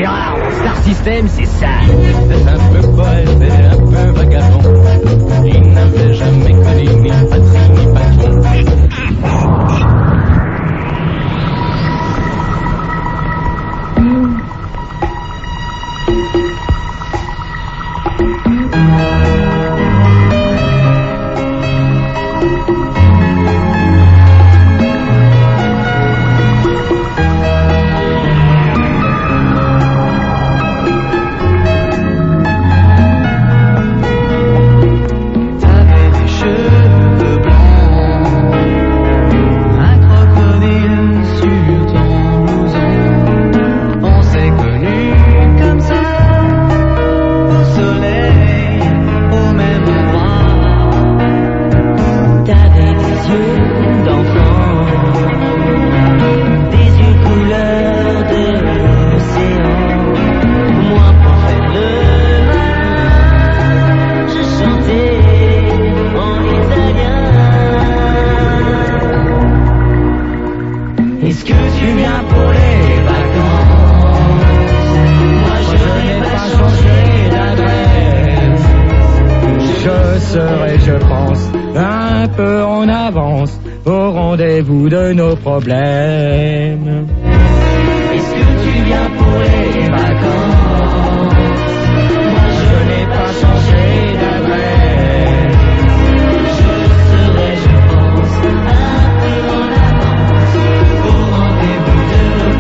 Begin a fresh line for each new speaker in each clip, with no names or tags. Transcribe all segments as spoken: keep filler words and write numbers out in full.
Gérard, mon Star System, c'est ça.
C'est un peu poète et un peu vagabond. Il n'avait jamais connu ni patrie ni patron.
De nos problèmes.
Est-ce que tu viens pour les vacances? Moi je n'ai pas changé d'adresse. Je serai, je pense, un peu en avance au rendez-vous de nos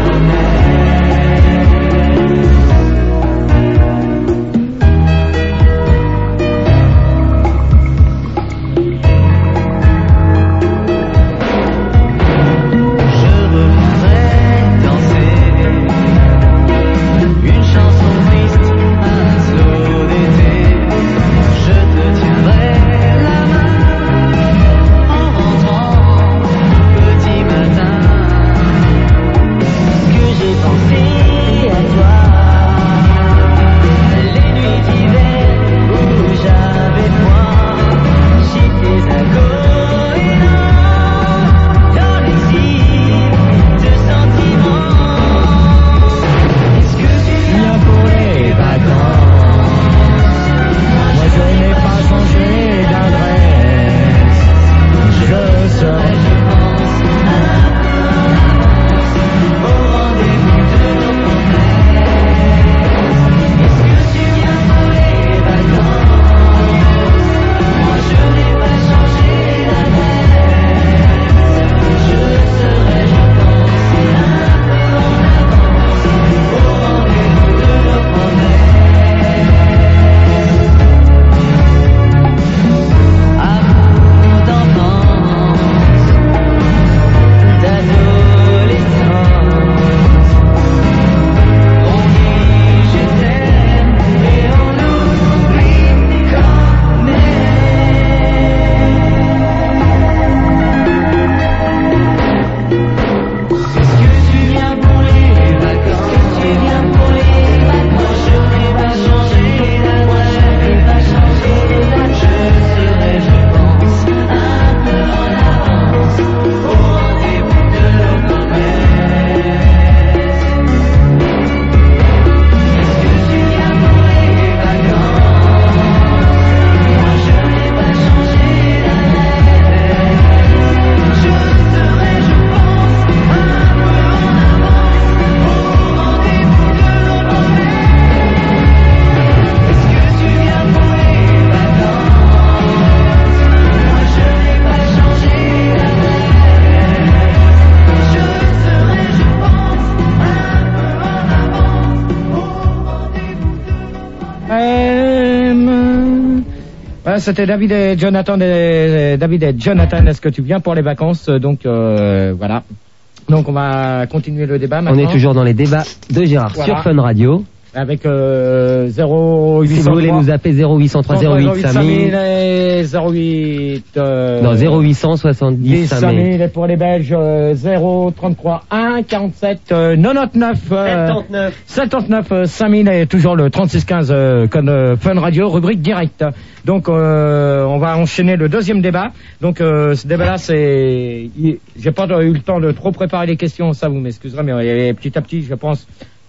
C'était David et Jonathan. Des, David et Jonathan, est-ce que tu viens pour les vacances? Donc euh, voilà. Donc on va continuer le débat maintenant.
On est toujours dans les débats de Gérard voilà. Sur Fun Radio.
Avec euh, zéro huit cent trois.
Si vous voulez nous appeler zéro huit cent trois zéro huit cinq mille
et zéro huit euh,
non zéro huit cent soixante-dix cinq mille
et pour les Belges euh, zéro trente-trois un quarante-sept euh, quatre-vingt-dix-neuf euh,
soixante-dix-neuf
soixante-dix-neuf euh, cinq mille et toujours le trente-six quinze euh, comme euh, Fun Radio rubrique direct. Donc euh, on va enchaîner le deuxième débat. Donc euh, ce débat là c'est j'ai pas eu le temps de trop préparer les questions, ça vous m'excuserez, mais euh, petit à petit je pense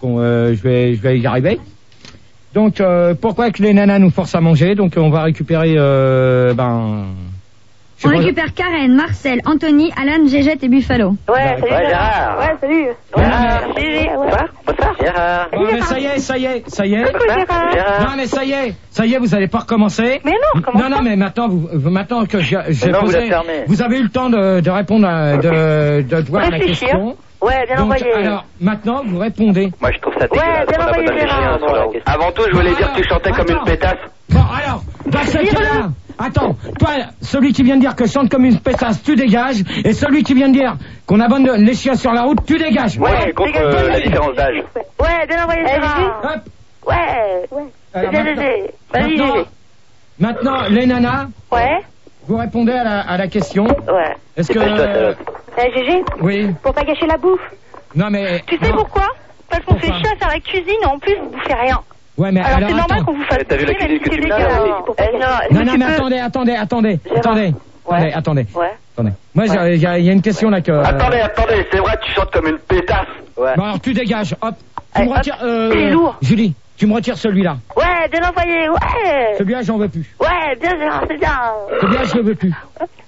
qu'on, euh, je vais, je vais y arriver. Donc, euh, pourquoi que les nanas nous forcent à manger? Donc, on va récupérer, euh, ben.
On récupère Karen, Marcel, Anthony, Alan, Gégette et Buffalo.
Ouais, salut
Ouais,
Gérard.
Gérard.
Ouais, salut.
Gérard.
Gégé.
Bonsoir. Bonsoir. Gérard.
Bon, mais ça y est, ça y est, ça y est.
Coucou Gérard.
Gérard.
Non, mais ça y est, ça y est, vous allez pas recommencer.
Mais non, comment
Non, non, mais maintenant, vous, vous- maintenant que j'ai j'ai
Non, vous
posé,
l'avez fermé.
vous avez eu le temps de, de répondre, à, de, de voir la
Réfléchir.
question.
Ouais, bien
Donc,
envoyé.
alors, maintenant, vous répondez.
Moi, je trouve ça
Ouais,
dégueulasse.
bien
On a pas
envoyé,
donné
Gérard.
rien sur la question. Avant tout, je voulais dire que tu chantais comme
Attends.
une pétasse.
Bon, alors, dans ce cas-là, attends, toi, celui qui vient de dire que je chante comme une pétasse, tu dégages, et celui qui vient de dire qu'on abonne les chiens sur la route, tu dégages.
Ouais, je suis contre
dégage.
euh, la différence d'âge.
Ouais, bien envoyé Gérard.
Hop.
Ouais. Ouais.
Alors,
Gégé,
maintenant,
Gégé. Vas-y,
maintenant,
Gégé.
maintenant, les nanas,
Ouais.
vous répondez à la, à la question.
Ouais.
Est-ce que...
Dépêche-toi, salope.
Eh, Gégé,
oui.
pour pas gâcher la bouffe.
Non, mais...
Tu sais
non.
pourquoi? Parce qu'on fait
Pourquoi
chier à faire la cuisine et en plus vous bouffez rien.
Ouais, mais
Alors,
alors,
c'est normal
attends.
qu'on vous fasse
Eh, t'as vu la
bouffer,
cuisine
même si
que
c'est
tu me
dégueulasse.
donnes,
Pour pas
eh,
gâcher.
Non,
Est-ce
non,
que
mais
tu peux-
attendez, attendez, attendez,
Gérard.
attendez.
Ouais.
Attendez, attendez,
Ouais.
attendez. Moi, j'ai- il y, a- il y a une question là que... euh,
Attendez, attendez, c'est vrai, tu chantes comme une pétasse. Ouais.
Bon, alors, tu dégages, hop. Tu
Allez,
me
hop.
retires... Euh,
Il est lourd.
Julie, tu me retires celui-là.
Ouais, bien envoyé, ouais.
Celui-là, j'en veux plus.
Ouais, bien Gérard, c'est bien.
Celui-là, je le veux plus.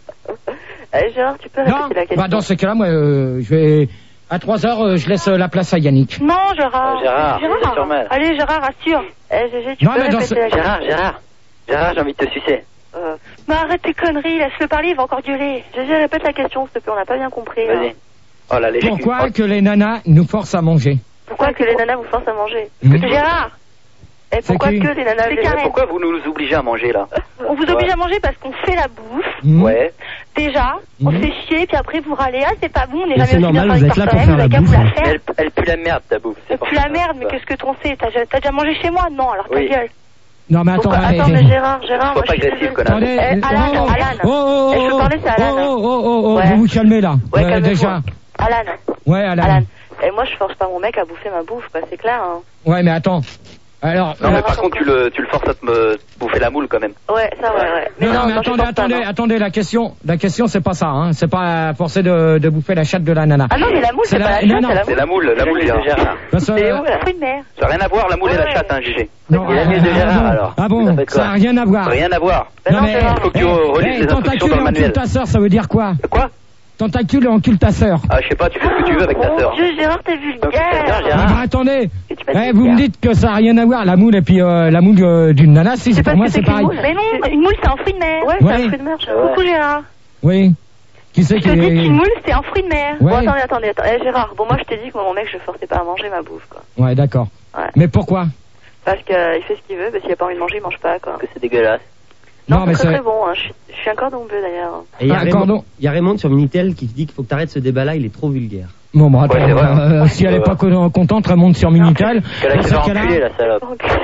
Eh, Gérard, tu peux
Non,
répéter la question?
bah, dans ce cas-là, moi, euh, je vais... À trois heures, euh, je laisse euh, la place à Yannick.
Non, Gérard.
Ah, Gérard, c'est sur mer.
Allez, Gérard, rassure. Eh, Gégé, tu
Non,
peux
mais dans
répéter
ce-
la question?
Gérard, Gérard. Gérard, j'ai envie de te sucer.
Euh, Mais arrête tes conneries, laisse-le parler, il va encore gueuler. Gégé, répète la question, s'il te plaît, on n'a pas bien compris.
Vas-y.
hein.
Oh là, les
Pourquoi que les nanas nous forcent à manger?
Pourquoi que les nanas vous forcent à manger?
Mmh.
Gérard. Et
C'est
pourquoi
qui
que les nanas... C'est Karen.
Pourquoi vous nous obligez à manger là?
On vous oblige à manger parce qu'on fait la bouffe.
Mmh.
Ouais.
Déjà, on
Mhm.
fait chier, puis après vous râlez, ah c'est pas bon, on n'est
Mais
jamais
c'est
aussi bien
normal,
avec
vous êtes là pour
personne,
faire la
vous avez qu'à vous
bouffe.
la
Mais
faire.
elle, elle pue la merde ta bouffe. c'est pour
Plus la
ça.
merde, mais qu'est-ce que t'en sais? T'as déjà- t'as déjà mangé chez moi? Non, alors ta
Oui.
gueule.
Non, mais attends,
Pourquoi-
allez,
Attends, mais Gérard, Gérard,
Sois
moi
pas
je suis
agressif,
désolée.
connard.
Attendez,
Eh, Alan,
oh,
Alan.
oh, oh,
Eh, je peux
oh,
parler, c'est Alan.
Oh, oh, oh, oh,
Ouais.
vous vous calmez là.
Ouais,
Euh,
calme-toi.
déjà.
Alan,
Ouais, Alan.
Alan. Et moi je force pas mon mec à bouffer ma bouffe, quoi, c'est clair, hein.
Ouais, mais attends. Alors,
Non, mais
euh,
par contre, tu le, tu le forces à te me bouffer la moule quand même.
Ouais, ça, ouais, ouais.
non, non, mais
je
attendez,
force pas,
attendez,
non.
attendez, la question, la question, c'est pas ça, hein. C'est pas forcer de, de bouffer la chatte de la nana.
Ah non, mais la moule,
C'est
c'est
la-
pas la
non,
chatte,
non.
c'est la
C'est
moule.
la moule, la moule de Gérard.
Parce que,
C'est
euh,
où, la fruit de mer?
Ça n'a rien à voir, la moule et la
Ouais.
chatte, hein, Gégé.
non,
Il a
ah,
mis de
ah,
Gérard,
bon,
alors.
Ah bon,
Ça fait quoi?
ça a rien à voir.
Rien à voir.
Ben non, Gérard.
Faut que tu
eh,
relises
eh,
les instructions
tentacule
dans
et
le
encule
manuel.
ta sœur, ça veut dire quoi?
Quoi?
Tentacule et encule ta sœur.
Ah, je sais pas, tu fais ce que tu veux avec ta
Mon
sœur.
Dieu, Gérard, t'es
Gérard,
vulgaire.
Gérard.
Ah, bah, attendez,
Que tu passes
eh,
du
vous me
gars.
dites que ça a rien à voir, la moule et puis euh, la moule euh, d'une nana, si,
C'est
c'est
pas
pour moi
ce que
c'est
qu'une
pareil.
moule. Mais non, une moule c'est un fruit de mer. Ouais,
Ouais.
c'est un fruit de mer.
Ouais.
Coucou Gérard.
Oui. Qui c'est
Je
qui
te dis
est...
qu'une moule c'est un fruit de mer.
Ouais.
Bon, attendez, attendez, attendez. Eh, Gérard, bon, moi je t'ai dit que moi, mon mec je forçais pas à manger ma bouffe, quoi.
Ouais, d'accord.
Ouais.
Mais pourquoi?
Parce qu'il fait ce qu'il veut, parce qu'il a pas envie de manger, il mange pas, quoi.
Que c'est dégueulasse.
Non,
Non, mais
c'est très
c'est-
très bon, hein. Je suis- je suis un cordon bleu d'ailleurs.
Et il y a
Ah,
Raymond-
pardon.
il y a Raymond sur Minitel qui dit qu'il faut que t'arrêtes ce débat-là, il est trop vulgaire.
Bon, bon, attends,
Ouais, c'est vrai.
euh, si elle est pas con- contente, elle monte sur Minitel.
Qu'elle a
Dans
qu'à
ce
faire
cas-là-
enculer, la salope.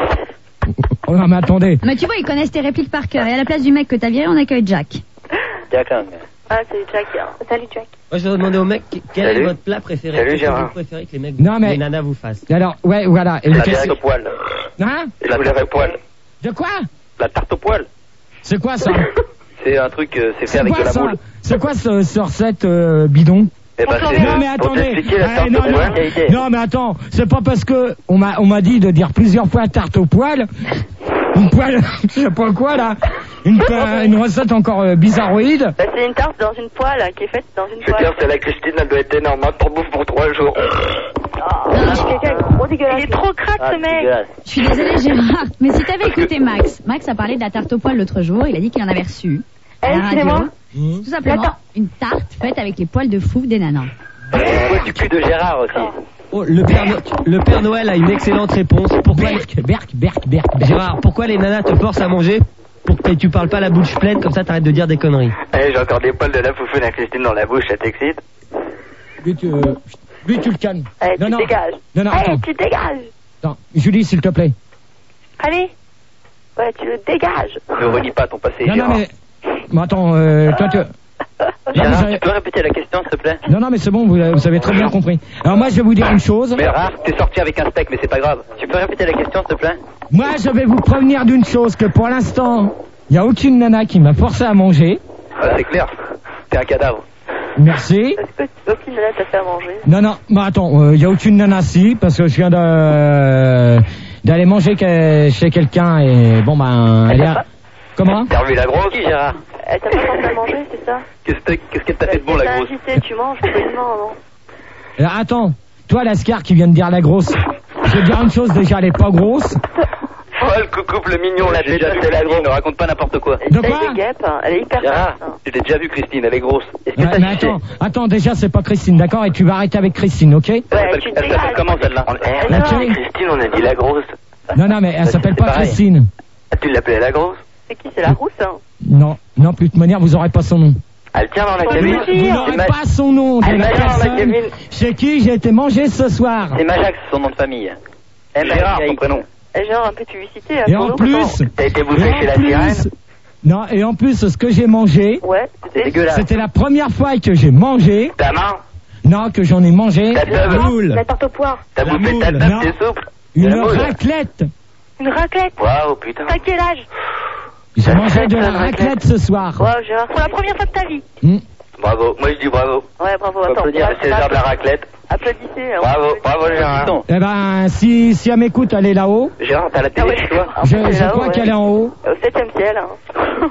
Oh, non, mais attendez.
Mais tu vois, ils connaissent tes répliques par cœur. Et à la place du mec que t'as viré, on accueille Jack.
D'accord.
Ah, c'est Jack. hein. Salut Jack.
Moi, je voudrais demander au mec quel
Salut.
est votre plat préféré.
Salut,
Qu'est-ce que
Gérard.
vous préférez que les mecs,
Non, mais-
les nanas vous fassent.
Alors, ouais, voilà. Et une
La
question-
tarte au poil.
Hein?
Et la tarte au poil.
De quoi?
La tarte au poil.
C'est quoi ça?
C'est un truc, euh, c'est fait
C'est
avec de
quoi
la
ça?
moule.
C'est quoi ce, ce recette euh, bidon?
Eh ben, c'est
Non mais
euh, pour
attendez,
t'expliquer la
Ah,
tarte
non,
au poil.
non, non mais attends, c'est pas parce que on m'a on m'a dit de dire plusieurs fois tarte au poil, une poêle, je sais pas quoi là, une, euh, une recette encore euh, bizarroïde.
Bah, c'est une tarte dans une poêle qui est faite dans une
Je veux
poêle.
dire, c'est la Christine, elle doit être énorme. hein, T'en bouffes pour trois jours.
Ah, quelqu'un est trop dégueulasse. Il est trop crade
Ah,
ce mec.
dégueulasse.
Je suis désolée, Gérard. Mais si t'avais écouté Max, Max a parlé de la tarte au poil l'autre jour. Il a dit qu'il en avait reçu.
Eh,
À la
excusez-moi.
radio. Tout simplement,
Attends.
une tarte faite avec les poils de fou des nanas.
Le poil du cul de Gérard aussi.
Oh, le Père, No- le Père Noël a une excellente réponse. Pourquoi,
Berk, berk, berk, berk.
Gérard, pourquoi les nanas te forcent à manger pour que tu parles pas la bouche pleine, comme ça t'arrêtes de dire des conneries.
Eh, j'ai encore des poils de la foufoune à Christine dans la bouche, ça t'excite?
Lui tu, euh, lui tu le calmes.
Allez,
non
tu
non.
dégages.
Non non.
Allez,
Attends.
tu dégages.
Attends. Julie s'il te plaît.
Allez. Ouais, tu le dégages.
Ne renie pas ton passé,
Non non
Gérard.
mais. Bon, attends, euh, toi tu. Non,
Gérard,
vous avez-
tu peux répéter la question, s'il te plaît?
non non mais c'est bon, vous, vous avez très bien compris. Alors moi je vais vous dire une chose.
Mais Gérard, t'es sorti avec un steak, mais c'est pas grave. Tu peux répéter la question, s'il te plaît?
Moi, je vais vous prévenir d'une chose, que pour l'instant, il n'y a aucune nana qui m'a forcé à manger.
Ah, c'est clair. T'es un cadavre.
Merci.
Est-ce que aucune nana t'a fait à manger?
Non, non, mais attends, il euh, n'y a aucune nana si, parce que je viens de, euh, d'aller manger que, chez quelqu'un et bon ben, elle, elle est à... Comment?
T'as revu la grosse, Gérard?
Elle t'a pas fait à manger, c'est ça?
Qu'est-ce qu'elle t'a fait de bon, la grosse?
T'as invité, tu manges, poliment, non?
Alors, attends, toi Lascar qui vient de dire la grosse, je vais dire une chose, déjà elle est pas grosse.
Oh, le coucouple mignon, la déjà c'est la grosse, ne raconte pas n'importe quoi.
De quoi?
Elle est guêpe, hein. Elle est hyper
Gérard,
grosse.
je l'ai déjà vu Christine, elle est grosse. Est-ce que
Ouais,
t'as
mais
sucé?
attends, attends, déjà c'est pas Christine, d'accord? Et tu vas arrêter avec Christine, ok?
Ouais,
Elle
tu
s'appelle comment celle-là?
Elle
a
a
dit
Christine, on a dit la grosse.
Non, non, mais elle s'appelle pas
pareil.
Christine.
Ah, tu l'appelais la grosse?
C'est qui? C'est la rousse, hein?
Non, non, plus de manière, vous aurez pas son nom.
Elle tient dans la
Faut
cabine.
le dire.
Vous n'aurez pas son nom de
Elle
la
m'a dit dans la
personne
cabine.
chez qui j'ai été manger ce soir.
C'est Majax, son nom de famille. Gérard, son prénom.
Elle genre un peu de publicité, là,
Et
pour
en
nous,
plus,
pourtant.
T'as été
et
bouffé
en
chez la
plus,
sirène?
non, et en plus, ce que j'ai mangé,
Ouais,
C'est dégueulasse.
c'était la première fois que j'ai mangé,
Ta main?
non, que j'en ai mangé,
Ta
la
teub?
moule,
la tarte aux poires.
T'as
La
bouffé ta
moule,
table,
non.
t'es souple?
une
La moule.
raclette.
Une raclette.
Waouh, putain.
T'as quel âge?
J'ai mangé de la
Raclette,
raclette ce soir.
Ouais, Gérard, pour la première fois de ta vie.
Hmm.
Bravo, moi je dis bravo.
Ouais, bravo,
Faut
attends.
applaudir le César de la raclette.
Applaudissez. hein.
Bravo, bravo Gérard.
Eh ben, si, si elle m'écoute, elle est là-haut.
Gérard, t'as la
Ah
télé
ouais.
chez toi?
Ah,
Je,
c'est
je
là-haut,
crois
ouais.
qu'elle est en haut.
Au septième ciel. Hein.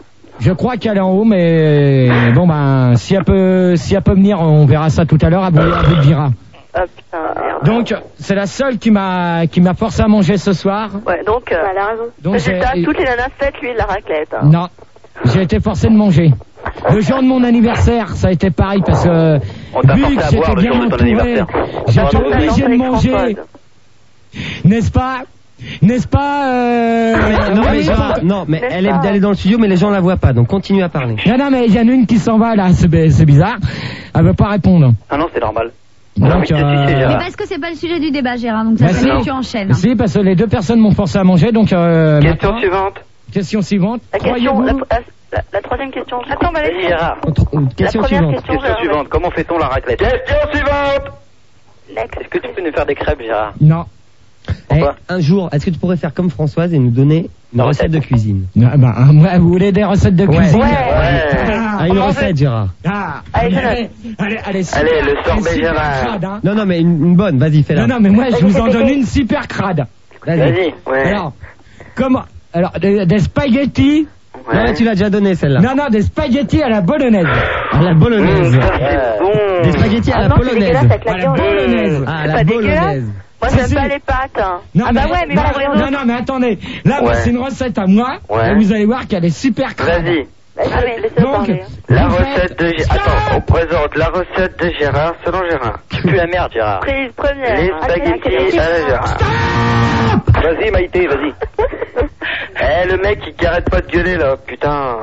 Je crois qu'elle est en haut, mais bon ben, si elle peut, si elle peut venir, on verra ça tout à l'heure. Elle vous, elle vous le dira.
Ah putain, merde.
Donc, c'est la seule qui m'a, qui m'a forcé à manger ce soir.
Ouais, donc. Euh, elle a raison.
Donc,
Résultat,
j'ai-
toutes les nanas fêtent lui de la raclette. Hein.
Non, j'ai été forcé de manger. Le jour de mon anniversaire, ça a été pareil parce que
On t'a
vu
forcé
que
à
j'étais
boire le
bien
jour de ton
entouré,
anniversaire.
j'ai été
Bravo.
obligé de manger, n'est-ce pas? N'est-ce pas euh...
Non,
oui,
mais, genre,
pas.
non, mais
N'est-ce
elle est
pas
d'aller dans le studio, mais les gens la voient pas, donc continue à parler.
Non, non, mais il y en a une qui s'en va là, c'est c'est bizarre. Elle veut pas répondre.
Ah non, c'est normal.
Donc,
mais qu'est-ce que tu sais,
euh,
Mais
Gérard?
parce que c'est pas le sujet du débat, Gérard, donc ça
Bah,
fait
si.
que tu enchaînes.
Si, parce que les deux personnes m'ont forcé à manger, donc euh,
Question
maintenant-
suivante.
question suivante.
La question,
Croyez-vous-
la, la, la troisième question. Attends, bah,
Vas-y Gérard.
Autre- une Question
première
suivante.
question.
Question
Gérard,
suivante. Comment fait-on la raclette? Question suivante.
Next.
Est-ce que tu peux nous faire des crêpes Gérard?
Non.
Pourquoi?
Eh, un jour, est-ce que tu pourrais faire comme Françoise et nous donner une
Une
recette
recette.
de cuisine?
Non, bah, ouais, vous voulez des recettes de
Ouais.
cuisine?
Ouais.
Ah,
Ah, une
on en
recette, Gérard.
ah,
Allez,
allez,
Jonathan.
allez, allez, super-
Allez, le sorbet
super
Gérard.
crade, hein.
Non, non, mais une, une bonne, vas-y, fais-la.
Non, non, mais moi, je vous en donne une super crade.
Vas-y. Ouais.
Alors, comment? Alors, des, des spaghettis.
Non, mais tu l'as déjà donné, celle-là.
Non, non, des spaghettis à la bolognaise.
À la bolognaise.
Mmh, ça, c'est bon.
Des spaghettis à
Ah
la
non, c'est
polonaise.
dégueulasse avec la
À la
viande.
bolognaise.
Ah, à
C'est
la
pas dégueulasse.
bolognaise.
Moi,
Si,
j'aime
si.
pas les pâtes. Hein.
Non,
Ah bah ouais, mais
non,
moi, rien
non,
d'autre.
non, mais attendez. Là, moi,
Ouais.
c'est une recette à moi.
Ouais.
Et vous allez voir qu'elle est super crade.
Vas-y.
Ah, mais laissez-le
Donc,
parler. hein.
La
vous
recette de
faites-
Gérard. Attends, on présente la recette de Gérard selon Gérard. Tu pues la merde Gérard.
Prise première.
Les
hein.
spaghettis à la Gérard. Vas-y Maïté, vas-y. Eh le mec qui arrête pas de gueuler là, putain.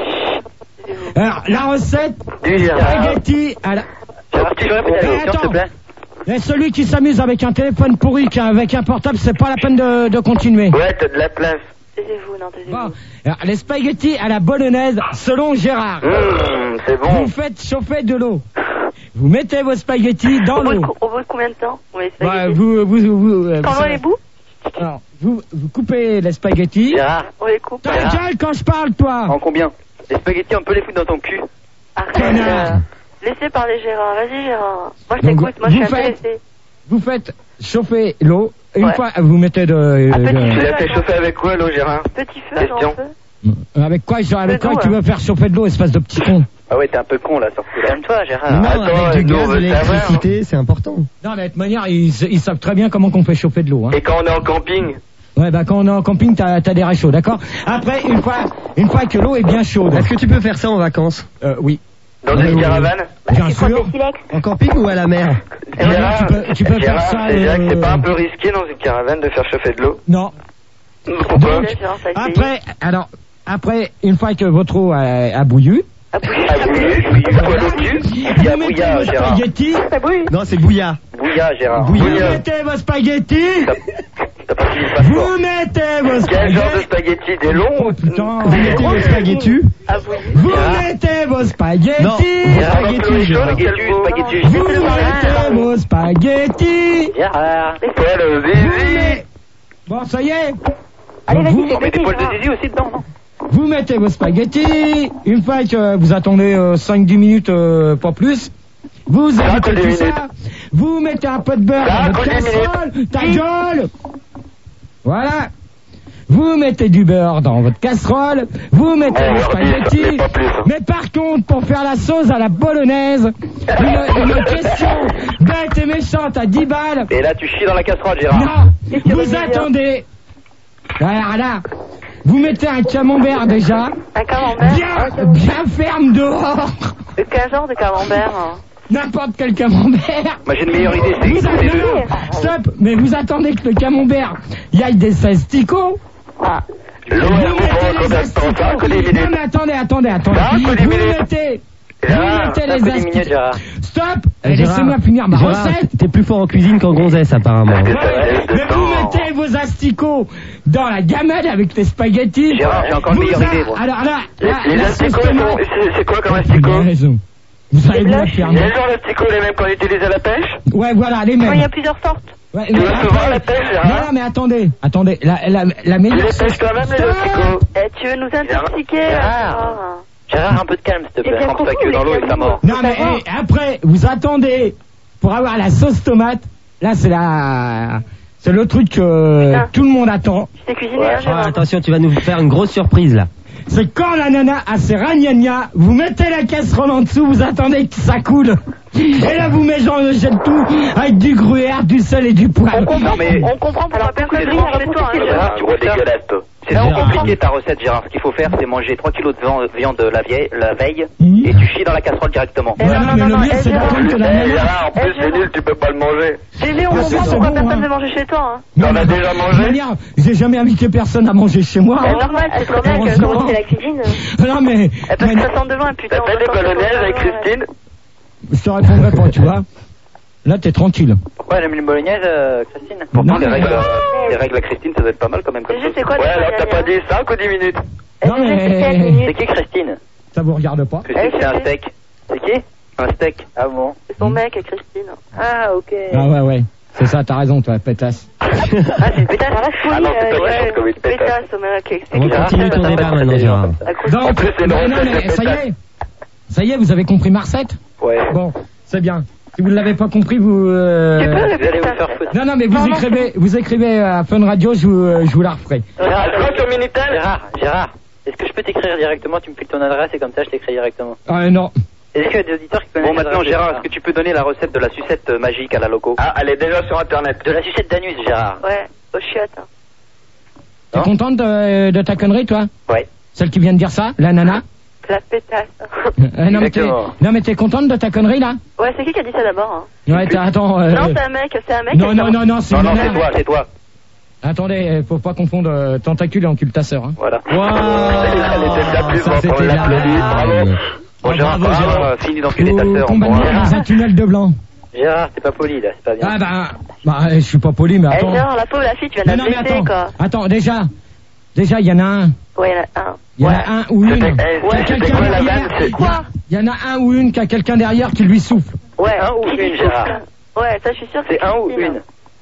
Alors, la recette,
Du Gérard.
spaghetti à la...
Gérard, tu peux répéter la
Mais
question s'il te
attends.
plaît?
Et celui qui s'amuse avec un téléphone pourri qu'avec un portable, c'est pas la peine de, de continuer.
Ouais, t'as de la place.
Taisez-vous, non, taisez-vous.
Bon, alors, les spaghettis à la bolognaise, selon Gérard.
Mmh, c'est bon.
Vous faites chauffer de l'eau. Vous mettez vos spaghettis dans
Au bout, de,
l'eau.
co- au bout de combien de temps? Oui,
Ouais,
spaghettis.
vous, vous, vous, euh,
T'envoies
vous-
les bouts?
alors, vous, vous coupez les spaghettis.
Gérard,
On les coupe.
Ta gueule quand je parle, toi.
en combien? Les spaghettis, on peut les foutre dans ton cul.
Arrête.
Connard.
euh, Laissez parler Gérard. Vas-y, Gérard. Moi, je
Donc,
t'écoute. Moi, je suis
vous faites-
intéressée.
Vous faites chauffer l'eau. Une
Ouais.
fois, vous mettez de,
Un petit
de-
Tu
peu.
l'as fait chauffer avec quoi l'eau Gérard?
Petit feu,
Question.
grand feu.
avec quoi, genre, avec
Le
quoi
dos,
tu
hein.
veux faire chauffer de l'eau, espèce de petit con?
Ah ouais, t'es un peu con là, surtout là. Calme-toi
Mais
Gérard.
non,
Attends,
avec du
nous, on
gaz, de
veut savoir. hein.
l'électricité, c'est important.
Non, mais de toute manière, ils, ils savent très bien comment qu'on fait chauffer de l'eau. Hein.
Et quand on est en camping?
Ouais, bah quand on est en camping, t'as as des réchauds, d'accord? Après, une fois, une fois que l'eau est bien chaude.
Est-ce que tu peux faire ça en vacances?
Euh, oui.
Dans
Ouais,
une
ouais,
caravane?
Bien
Tu prends
sûr.
des silex.
En camping ou à la mer?
Gérard,
tu peux- tu peux faire
Gérard,
ça,
c'est déjà que
euh,
c'est pas un peu risqué dans une caravane de faire chauffer de l'eau?
Non.
Pourquoi?
Donc, Gérard, ça a essayé.
Après, alors, après, une fois que votre eau a, a bouillu,
Ah, bouillie.
Ah bouillu, oui, quoi l'eau cul? Il y a
vous mettez
bouillard
vos
Gérard.
spaghettis.
Ça bouille.
Non, c'est bouillard.
Bouillard Gérard.
Vous
Bouillard.
mettez vos spaghettis.
T'as pas fini le passeport.
Vous mettez vos
Quel genre de
spaghettis.
spaghettis? Des longs?
Oh putain.
Vous mettez vos spaghettis.
Ah, bouillie.
Vous
Gérard.
mettez vos spaghettis.
Non.
Gérard,
Spaghettis,
dans le
Gérard.
spaghettis, spaghettis.
Vous mettez vos spaghettis.
Gérard. Toi le
Vous
zizi.
met- Bon, ça y est.
Allez, vas-y,
Vous-
c'est
On met des
petit.
poils de zizi aussi dedans, non?
Vous mettez vos spaghettis. Une fois que vous attendez euh, cinq dix minutes, euh, pas plus. Vous ajoutez tout ça. Vous mettez un peu de beurre dans votre casserole. Ta gueule. Voilà. Vous mettez du beurre dans votre casserole, vous mettez les spaghettis, mais par contre, pour faire la sauce à la bolognaise, une, une question bête et méchante à dix balles.
Et là, tu chies dans la casserole, Gérard.
Non, vous attendez. Alors là, vous mettez un camembert déjà.
Un camembert
Bien, bien ferme dehors.
De quel genre de camembert hein?
N'importe quel camembert.
Moi, j'ai une meilleure idée, c'est
vous attendez, non, non, stop, mais vous attendez que le camembert, il y aille des asticots.
Ah.
L'eau, elle vous prend combien de temps? Ça, que des minutes.
Non, mais attendez, attendez, attendez.
Ça, que des
Vous
minutes.
mettez, vous
Gérard,
mettez
ça,
les
que des
asticots.
minutes, Gérard.
Stop.
Eh,
Laissez-moi
Gérard,
finir ma
Gérard,
recette.
T'es plus fort en cuisine qu'en gonzesse, apparemment.
Mais
Ouais, mais vous mettez vos asticots dans la gamelle avec les spaghettis.
Gérard, j'ai encore une
Vous
meilleure
a-
idée, moi.
Alors là,
Les,
là,
les
la
asticots,
sauce tomate-
c'est c'est quoi comme
Vous
asticots?
avez raison. Vous allez vous la faire.
Il y a le genre d'asticots, les mêmes qu'on utilise à la pêche?
Ouais, voilà, les
Oh, il y a
mêmes.
plusieurs sortes.
Ouais,
Tu
mais
vas
après-
souvent à la pêche, Gérard?
Non, non, mais attendez, attendez, la, la, la
Tu
meilleure
les
sauce.
pêches toi-même, les
Stop.
asticots?
Eh, tu veux nous intoxiquer là,
Gérard.
Gérard
Gérard, un peu de calme, s'il te
Eh
plaît.
bien,
Trempe ta
coucou,
queue dans l'eau
les
et ça mord.
Non, mais eh, après, vous attendez pour avoir la sauce tomate. Là, c'est la, c'est le truc que
Putain.
tout le monde attend.
Tu t'es cuisiné,
Ouais.
hein,
Ah,
Gérard
attention, tu vas nous faire une grosse surprise là.
C'est quand la nana a ses ragnagnas, vous mettez la casserole en dessous, vous attendez que ça coule. Et là, vous mélangez tout avec du gruyère, du sel et du poivre.
On comprend,
mais-
on comprend pourquoi
Alors,
personne
c'est
ne
trop
chez toi, hein,
Gérard,
Gérard.
tu vois dégueulasse, toi. C'est
Là,
trop
on comprend.
compliqué ta recette, Gérard. Ce qu'il faut faire, c'est manger trois kilos de viande- viande la, vieille, la veille
Mhm.
et tu chies dans la casserole directement.
Eh
Ouais,
non,
non,
non,
mais
non,
le
non,
mieux,
eh,
c'est
Gérard.
d'attendre que la
Eh,
nana-
Gérard, en
Eh,
plus, c'est
Gérard.
nul, tu peux pas le manger.
Gégé, on
Ah, c'est-
comprend
c'est
pourquoi
bon,
personne
hein.
ne veut manger chez toi. Hein.
Mais on a déjà
De toute
mangé.
manière, j'ai jamais invité personne à manger chez moi.
C'est
hein.
normal, c'est trop bien que
Heureusement.
quand tu fais la cuisine.
Non, mais,
Eh, Parce que
mais-
ça sent de loin, putain.
T'as
on
fait des
va sortir
bolognaise
comme
avec
ça, ouais.
Christine?
je te répondrai pas, tu vois. Là, t'es tranquille.
Pourquoi elle aime une bolognaise, euh, Christine? Pourtant,
Non,
les
mais-
règles, euh, les règles à Christine, ça doit être pas mal quand même. Comme
Gégé,
chose.
c'est quoi
Ouais,
les
alors t'as pas
bolognaise
dit cinq ou dix minutes?
Eh,
Non,
Gégé,
mais-
c'est quelle
C'est
minute
qui Christine?
Ça vous regarde pas.
Christine,
Eh,
c'est un
je sais.
steak. C'est qui? Un steak. Ah bon?
C'est son mec, Christine. Ah, ok.
Ah ouais, ouais. C'est ça, t'as raison, toi, pétasse.
Ah, c'est une pétasse.
Ah non, c'est toi qui chantes comme une pétasse.
Pétasse, oh, mais ok.
On va
Gérard,
continuer
ça,
ton
ça,
débat
ça,
maintenant,
ça,
Gérard.
À cause-
Donc,
En plus, c'est une
non,
recette
non, mais
de
ça y
pétasse.
est. Ça y est, vous avez compris ma recette?
Ouais.
Bon, c'est bien. Si vous ne l'avez pas compris, vous... euh,
Tu peux
Vous allez
répéter
vous
ça
faire foutre.
Non, non, mais vous
Non, non,
écrivez, vous écrivez à Fun Radio, je vous, euh, je vous la referai.
Gérard, je crois sur Minitel. Gérard, Gérard, est-ce que je peux t'écrire directement? Tu me files ton adresse et comme ça je t'écris directement.
Ah, non.
Est-ce qu'il y a des auditeurs qui connaissent? Bon, maintenant, Gérard, est-ce que tu peux donner la recette de la sucette euh, magique à la loco? Ah, elle est déjà sur internet. De la sucette d'anus, Gérard.
Ouais, au chiottes. hein.
T'es
Non.
contente de, de ta connerie, toi?
Ouais.
Celle qui vient de dire ça? La nana?
La pétasse.
Euh, non, mais t'es,
Exactement.
non, mais t'es contente de ta connerie, là?
Ouais, c'est qui qui a dit ça d'abord hein
Ouais, t'as- attends, euh,
Non, c'est un mec, c'est un mec.
non,
qui a
non,
dit-
non, non, c'est
Non,
une
non,
nana.
c'est toi, c'est toi.
Attendez, euh, faut pas confondre euh, tentacule et encule-ta-sœur, hein.
Voilà.
Wow.
Elle était la plus
Ça,
forte,
c'était
on
la
l'applaudit,
blague.
bravo. Bon,
Ah,
Gérard,
bravo,
bravo,
Gérard.
euh, fini d'enculer ta
Faut
sœur.
combattre
Bon,
dans un tunnel de blanc.
Gérard, t'es pas poli là, c'est pas bien.
Ah, bah, bah, je suis pas poli, mais
Eh,
attends.
genre, la pauvre, la fille, tu viens de
Non,
la
non, mais
blesser,
attends.
quoi.
Attends, déjà. Déjà, il y en a un.
Ouais, il y en a un.
Il y en
Ouais.
a un ou une.
C'était- eh,
qui a
c'était
quelqu'un
quoi la
derrière.
vanne, c'est-
Quoi
Il y en a un ou une qui a quelqu'un derrière qui lui souffle.
Ouais,
un ou
qui
une,
dit
Gérard
souffle. Ouais, ça, je suis sûr que
C'est un ou
Christine.
une?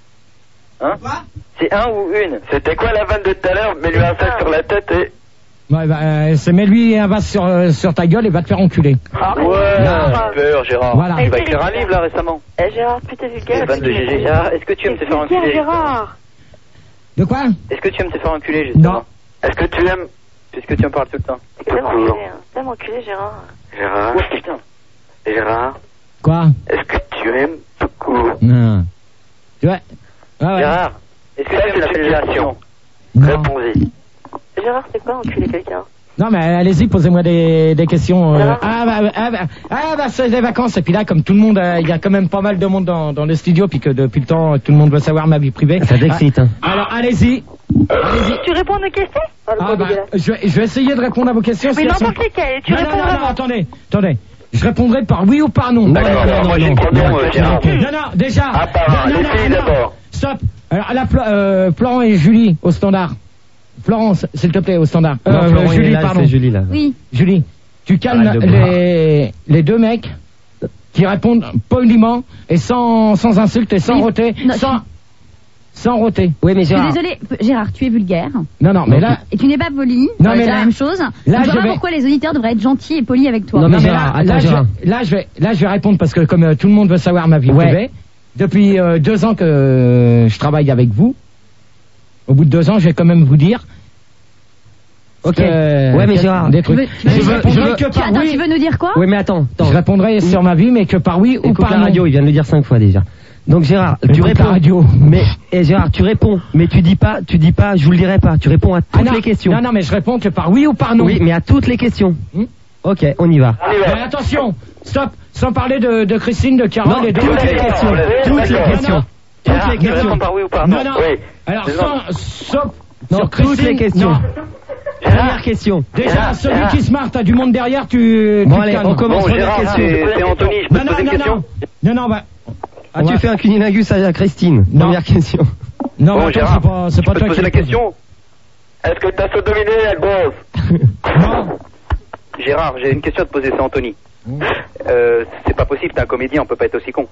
Hein? C'est un ou une? C'était quoi la vanne de tout à l'heure? Mets-lui un sac sur la tête et...
Ouais, bah, euh, c'est mets-lui un vase sur, euh, sur ta gueule et va te faire enculer.
Ah,
Ouais,
Gérard.
super, Gérard.
Voilà.
Tu vas écrire un livre là récemment.
Eh, Gérard, putain, vulgaire.
Les vannes de Gégé. Gérard, est-ce que tu aimes te faire
Vulgaire,
enculer?
Gérard.
De quoi?
Est-ce que tu aimes te faire enculer justement?
Non.
Est-ce que tu aimes? Puisque tu en parles tout le temps.
T'aimes enculer, hein. T'aimes enculer, Gérard.
Gérard. Oh putain. Gérard,
Quoi?
est-ce que tu aimes tout court?
Non. Tu vois? Ah ouais.
Gérard, est-ce que tu aimes la fellation?
Non.
Réponds-y.
Gérard, c'est quoi enculer quelqu'un?
Non, mais allez-y, posez-moi des, des questions. euh.
Alors
Ah, bah, ah, bah, ah, bah, c'est les vacances. Et puis là, comme tout le monde, euh, il y a quand même pas mal de monde dans, dans le studio, puis que depuis le temps, tout le monde veut savoir ma vie privée.
Ça t'excite, hein.
Ah, alors, allez-y. Allez-y.
Tu réponds à nos questions? Oh, le
Ah,
gros
bah,
dégueulasse.
je, vais- je vais essayer de répondre à vos questions.
Mais
si elles sont-
n'importe lesquelles, tu
non,
réponds
non, non, non,
vraiment.
attendez, attendez. Je répondrai par oui ou par non.
Non,
D'accord,
non, non,
moi
non,
j'ai
non.
une question,
Non,
euh, Gérard.
Non, non, déjà.
Ah, par un,
Non,
les
non,
filles
non,
d'abord.
Stop. Alors, là, Flo- euh, Florent et Julie, au standard. Florence, s'il te plaît, au standard.
Non,
Euh,
Florent, il est
Julie,
là,
pardon.
c'est Julie, là.
Oui.
Julie, tu calmes
Arrête de boire.
les, les deux mecs qui répondent poliment et sans, sans insulte et sans
Oui.
roter,
Non,
sans... sans roter.
Oui, mais
Je suis
Gérard.
désolée, Gérard, tu es vulgaire.
Non, non, mais là...
Et tu n'es pas poli.
Non,
euh,
mais
c'est
là-
la même chose.
là,
je ne vois
je
pas
vais-
pourquoi les auditeurs devraient être gentils et polis avec toi.
Non, mais
Non, mais
Gérard,
là,
attends,
là, je,
Gérard.
là, je vais, là, je vais répondre parce que comme euh, tout le monde veut savoir ma vie
Ouais.
privée, depuis euh, deux ans que euh, je travaille avec vous, au bout de deux ans, je vais quand même vous dire.
Ok.
que-
Ouais, mais
que-
Gérard.
des
Tu veux,
trucs.
tu veux-
Je
je veux-
répondrai
je veux-
que
tu-
par
attends,
oui.
tu veux nous dire quoi?
Oui, mais attends, attends.
Je répondrai sur ma vie, mais que par oui ou
Écoute
par
la
non.
radio, il vient de le dire cinq fois déjà. Donc Gérard, tu
Écoute
réponds.
la radio.
Mais eh, Gérard, tu réponds, mais tu dis pas, tu dis pas, je vous le dirai pas. Tu réponds à toutes
Ah non,
les questions.
Non, non, mais je réponds que par oui ou par non.
Oui, mais à toutes les questions.
Hmm
Ok, on y va.
On y va.
Mais attention, stop, sans parler de, de Christine, de Carole
Non,
et de...
toutes les
D'accord,
questions.
on l'avait-
Toutes les
d'accord.
questions.
Non,
Toutes
Gérard,
les
tu
questions.
réponds par oui ou par
Non,
non
non.
Oui.
Alors,
C'est
sans, sauf
Non,
sur
toutes
Christine,
les questions.
non.
Première question.
Déjà,
Gérard,
celui
Gérard.
qui se marre, t'as du monde derrière, tu...
Bon,
tu te
allez,
calmes.
on commence.
Bon,
Première
Gérard,
question.
c'est c'est Anthony, je peux
Non,
te
non,
poser une
non,
question
non. Non, non, bah...
Ah,
on
tu
va-
fais un cunilingus à Christine.
Non.
Première question.
Non, mais
Bon,
attends,
Gérard,
c'est pas, c'est
je
pas
peux
toi
te poser
qui
la
le poses.
question Est-ce que t'as sodominé elle bosse
Non.
Gérard, j'ai une question à te poser, c'est Anthony. Euh, c'est pas possible, t'es un comédien, on peut pas être aussi con.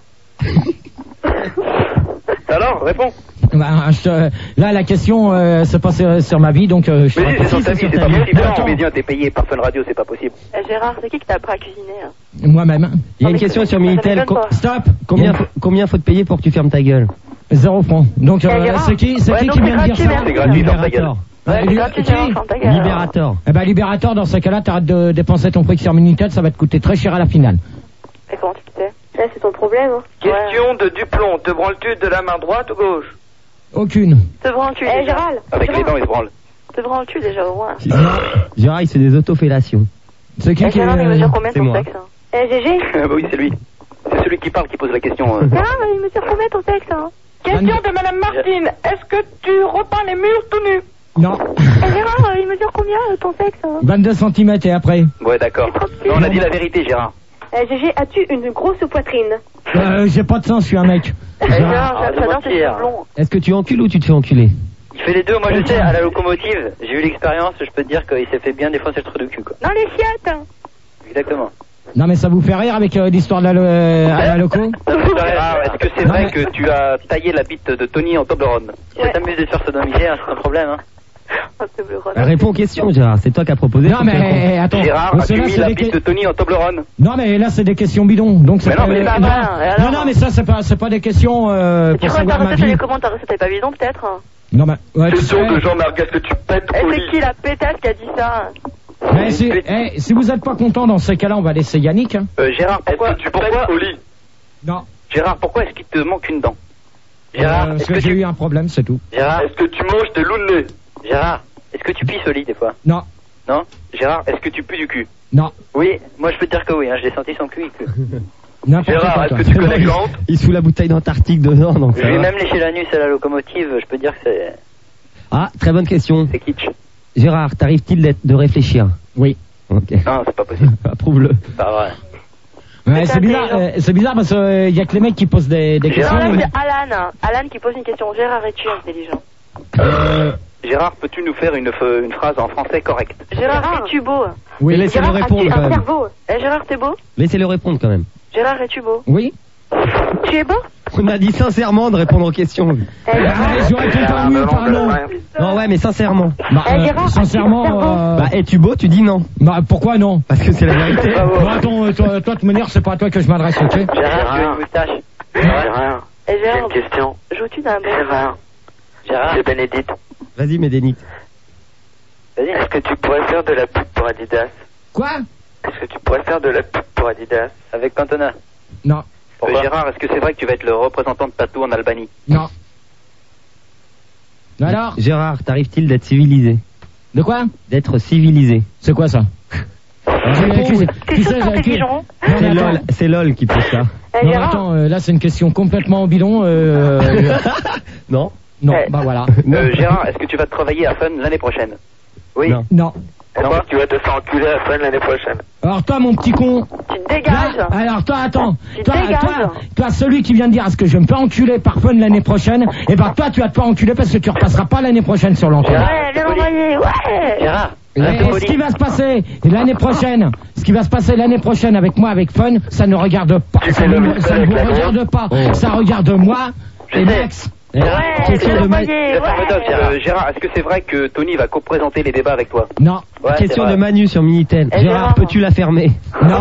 Alors, réponds.
Bah, je te- Là, la question, euh, c'est pas sur, sur ma vie, donc euh, je te
Mais
réponds.
c'est sur ta vie,
sur
c'est
ta
pas
vie.
possible. T'es un
Attends.
comédien, t'es payé par Fun Radio, c'est pas possible.
Eh, Gérard, c'est qui qui t'a appris à cuisiner hein
Moi-même.
Il y a
Non,
une
mais
question
ça-
sur
ça
Minitel.
m'étonne
Co-
pas.
Stop.
Combien, faut, combien faut te payer pour que tu fermes ta gueule?
Zéro franc. Donc, euh,
Eh, Gérard.
c'est qui, c'est
Ouais,
qui
donc
qui
c'est
vient de dire
gratuit,
ça
merci.
C'est gratuit dans ta gueule.
Libérator.
Ah,
Ouais,
lui-
c'est gratuit,
qui
Gérard, ferme ta gueule.
Libérator.
Eh ben, Libérator, dans ce cas-là, t'arrêtes de dépenser ton fric sur Minitel, ça va te coûter très cher à la finale.
Et comment tu le sais Ça, c'est ton problème. Hein.
Question de Duplon, te branles-tu de la main droite ou gauche
Aucune.
Te branles-tu
Eh,
déjà
Gérald,
Avec les dents, il se branle.
Te branles-tu déjà au moins
Gérard, il fait des autofellations.
C'est qui
Eh,
qui...
Gérard, il
euh,
mesure combien
c'est
ton
moi.
sexe hein
Eh, Gégé,
Ah bah oui, c'est lui. C'est celui qui parle qui pose la question. euh.
Gérard, il mesure combien ton sexe hein
Question
de Madame Martine. Est-ce que tu repeins les murs tout nus
Non.
Eh, Gérard, il mesure combien euh, ton sexe hein
vingt-deux centimètres et après.
Ouais, d'accord.
C'est trop petit.
Non, on a dit la vérité, Gérard.
eh, Gégé, as-tu une grosse poitrine?
Euh, j'ai pas de sens, je suis un mec.
Eh, Gérard,
Ah,
j'adore tes
mentir.
cheveux blonds.
Est-ce que tu encules ou tu te fais enculer?
Il fait les deux, moi je sais, à la locomotive, j'ai eu l'expérience, je peux te dire qu'il s'est fait bien défoncer le trou de cul, quoi.
Non, les chiottes hein.
Exactement.
Non, mais ça vous fait rire avec euh, l'histoire de la, lo- euh, à la loco?
Gérard, est-ce que c'est
Non,
vrai
mais-
que tu as taillé la bite de Tony en Toblerone? Si ça t'amuse de se faire sodomiser, hein, c'est un problème, hein.
Oh, c'est bleu,
Bah, réponds aux questions, Gérard. C'est toi qui as proposé.
Non,
faut que tu répondes.
mais attends.
Gérard,
Parce que
as-tu
là,
mis
c'est
la
des
bite
que-
de Tony en Toblerone?
Non, mais là, c'est des questions bidons. Donc c'est
Mais non, mais
euh,
c'est
pas vrai, et alors
non, non, mais ça, c'est pas, c'est pas des questions euh,
Tu
pour
crois que ta
savoir ma
recette, elle
vie.
est comment ta recette est pas bidon peut-être hein
Non, mais ouais, tu sais,
Jean-Marc, est-ce que tu pètes
Eh, c'est qui la pétasse qui a dit ça
mais si, eh, si vous êtes pas content dans ces cas-là, on va laisser Yannick. Hein.
Euh, Gérard, pourquoi tu pourquoi au lit?
Non.
Gérard, pourquoi est-ce qu'il te manque une dent? Gérard,
Euh,
est-ce
parce que
que
j'ai
tu...
eu un problème, c'est tout.
Gérard, est-ce que tu manges tes loups de nez? Gérard, est-ce que tu pisses au lit des fois?
Non,
Non? Gérard, est-ce que tu pues du cul?
non,
Oui, moi je peux te dire que oui, hein, je l'ai senti son cul. Que...
n'importe
Gérard,
quoi.
est-ce
toi.
que tu connais Kant?
Il se fout la bouteille d'Antarctique dedans, donc
Je
ça
lui ai
va.
même léché l'anus à la locomotive, je peux te dire que c'est
Ah, très bonne question.
c'est kitsch.
Gérard, t'arrive-t-il d'être- de réfléchir?
Oui.
Ok.
Non, c'est pas possible,
Approuve-le.
c'est pas vrai.
Ouais,
C'est
c'est bizarre,
intelligent.
euh, c'est bizarre parce qu'il y a que les mecs qui posent des, des questions.
Non, là,
mais-
c'est Alan. Alan qui pose une question. Gérard, es-tu intelligent
Euh, Gérard, peux-tu nous faire une, f- une phrase en français correcte?
Gérard, es-tu beau
Oui,
Mais laissez-le
Gérard,
répondre
as-tu
quand
un
même.
cerveau Eh, Gérard, t'es beau
Laissez-le répondre quand même.
Gérard, es-tu beau
oui.
Tu es beau
On a dit sincèrement de répondre aux questions.
Eh,
Bah, allez, je réponds par oui ou par non.
Non, ouais, mais sincèrement.
Bah,
Eh,
euh,
Gérard, as-tu un
sincèrement,
cerveau
euh,
Bah, es-tu beau? Tu dis non.
bah, pourquoi non?
Parce que c'est la vérité.
Bon, attends, euh, toi, toi, de manière, c'est pas à toi que je m'adresse, ok?
Gérard, tu as une moustache? Gérard,
Eh, Gérard,
question.
joues-tu d'un bel
Gérard, Gérard, c'est Bénédicte.
Vas-y, Médénique.
Vas-y. Est-ce que tu pourrais faire de la pub pour Adidas?
Quoi?
Est-ce que tu pourrais faire de la pub pour Adidas? Avec Cantona.
Non,
Euh, Gérard, est-ce que c'est vrai que tu vas être le représentant de Tatou en Albanie?
non. Alors?
Gérard, t'arrive-t-il d'être civilisé?
De quoi?
D'être civilisé.
C'est quoi ça?
Réponds,
Qui-
oui.
T'es
qui
sûr
c'est,
que t'es
qui-
intelligent
Non,
C'est
mais attends.
LOL, c'est LOL qui pose ça.
Eh,
Non, mais
Gérard,
attends, euh, là, c'est une question complètement bidon. Euh, euh,
Non?
non,
Eh.
bah voilà.
Euh, Gérard, est-ce que tu vas travailler à Fun l'année prochaine? Oui.
Non.
Non.
Pourquoi? Tu vas te faire enculer à Fun l'année prochaine.
Alors toi, mon petit con.
Tu te dégages
Là, alors toi, attends.
Tu
Toi,
dégages.
toi, toi, celui qui vient de dire est-ce que je vais me faire enculer par Fun l'année prochaine, et ben toi, tu vas te faire enculer parce que tu repasseras pas l'année prochaine sur l'antenne.
Ouais, viens l'envoyer, ouais
Gérard,
Et
reste
ce
poli.
qui va se passer l'année prochaine, ce qui va se passer l'année prochaine avec moi, avec Fun, ça ne regarde pas,
Tu
ça
fais
ne,
le
ça ne
avec
vous
la
regarde pas,
Oh.
ça regarde moi
Je
et
sais.
Max.
Eh,
Ouais,
question
c'est
de, Ma-
ouais. Euh, Gérard, est-ce que c'est vrai que Tony va co-présenter les débats avec toi?
Non.
Ouais,
question
c'est
de
vrai.
Manu sur Minitel.
Eh,
Gérard,
Gérard.
peux-tu la fermer?
Non.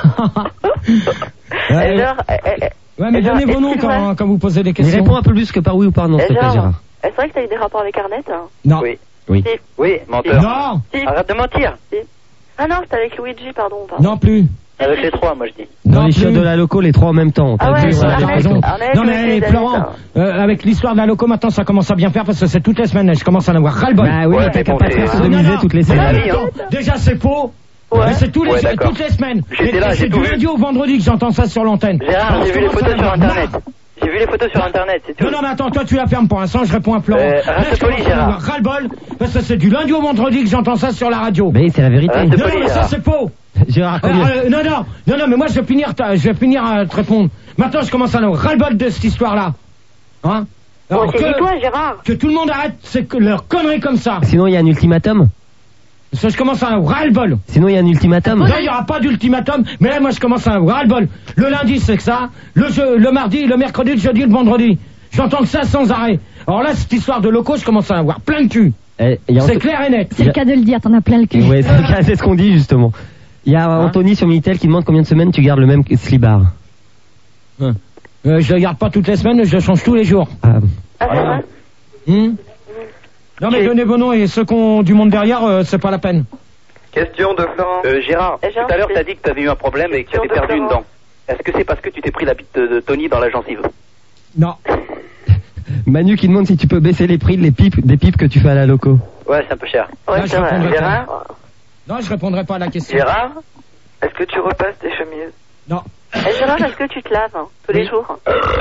Eh,
ouais,
genre, eh, eh, eh,
ouais, mais
eh, genre,
donnez vos
est-ce
noms
que
quand, quand vous posez des
Mais
questions.
réponds un peu plus que par oui ou par non, s'il te
eh,
plaît,
genre,
Gérard.
eh, c'est vrai que t'as eu des rapports avec Arnett hein?
Non.
Oui.
Oui.
Si.
Oui, menteur.
Non.
Si.
Arrête de mentir.
Si. Ah non, c'était avec Luigi, pardon. pardon.
Non plus.
Avec les trois, moi je dis.
Dans
Non
les
plus.
chiottes de la loco, les trois en même temps.
Ah
T'as
ouais,
dit,
Oui,
on a
ça,
des
t'as
Arnett,
raison.
Arnett,
Non
oui,
mais
oui,
Florent,
David,
euh, avec l'histoire de la loco maintenant ça commence à bien faire parce que c'est toutes les semaines, je commence à en avoir ras-le-bol.
Bah oui,
Ouais,
t'as
mais
qu'à
bon,
pas
c'est-
faire
Ah,
sodomiser
non, non.
toutes les
Mais
semaines.
non, mais attends, déjà c'est faux.
Ouais.
Mais c'est tous les
Ouais, d'accord.
toutes les semaines.
J'étais
Et-
là,
et
j'ai
c'est
tout
du
vu.
lundi au vendredi que j'entends ça sur l'antenne.
Gérard,
Alors,
j'ai
je
vu les
commence à
photos
en
sur
avoir
internet.
marre.
J'ai vu les photos sur internet, c'est tout.
Non, non, mais attends, toi tu la fermes pour l'instant, je réponds à Florent.
Euh,
Là,
reste
je
poli,
commence à en
Gérard.
avoir ras-le-bol parce que c'est du lundi au vendredi que j'entends ça sur la radio.
Mais c'est la vérité.
Ah,
Non,
c'est
non,
poli,
mais ça
Gérard.
c'est faux.
Gérard,
Euh,
combien
euh, non, non, non, non, mais moi je vais finir, ta- je vais finir à te répondre. Maintenant, je commence à en avoir ras-le-bol de cette histoire-là. Hein?
Bon,
Alors,
c'est
que,
toi, Gérard.
que tout le monde arrête c'est que leur connerie comme ça.
Sinon, il y a un ultimatum.
Parce que je commence à en avoir ras-le-bol.
Sinon, il y a un ultimatum.
Non, il n'y aura pas d'ultimatum, mais là, moi, je commence à en avoir ras-le-bol. Le lundi, c'est que ça. Le, jeu, le mardi, le mercredi, le jeudi, le vendredi. J'entends que ça sans arrêt. Alors là, cette histoire de locaux, je commence à en avoir plein de cul.
Eh, il y a
C'est
Anto-
clair et net.
C'est le cas de le dire, t'en as plein le cul.
Ouais, c'est le cas, c'est ce qu'on dit justement. Il y a
Hein
Anthony sur Minitel qui demande combien de semaines tu gardes le même slibard.
Euh, je le garde pas toutes les semaines, je le change tous les jours.
Ah,
Ah, c'est vrai?
Hmm non, mais donnez vos noms et ceux qui ont du monde derrière, euh, c'est pas la peine.
Question de Florent. Euh, Gérard,
Eh, Gérard,
tout à l'heure
c'est-
t'as dit que t'avais eu un problème et que
Question
t'avais
de
perdu une
Florent.
dent. Est-ce que c'est parce que tu t'es pris la bite de, de Tony dans la gencive?
Non.
Manu qui demande si tu peux baisser les prix de les pipes, des pipes que tu fais à la loco.
Ouais, c'est un peu cher.
Ouais,
Là, je
c'est vrai.
répondrai pas.
Gérard
Non, je répondrai pas à la question.
Gérard, est-ce que tu repasses tes chemises?
Non.
Eh, Gérard, est-ce que tu te laves hein, tous les
Oui.
jours?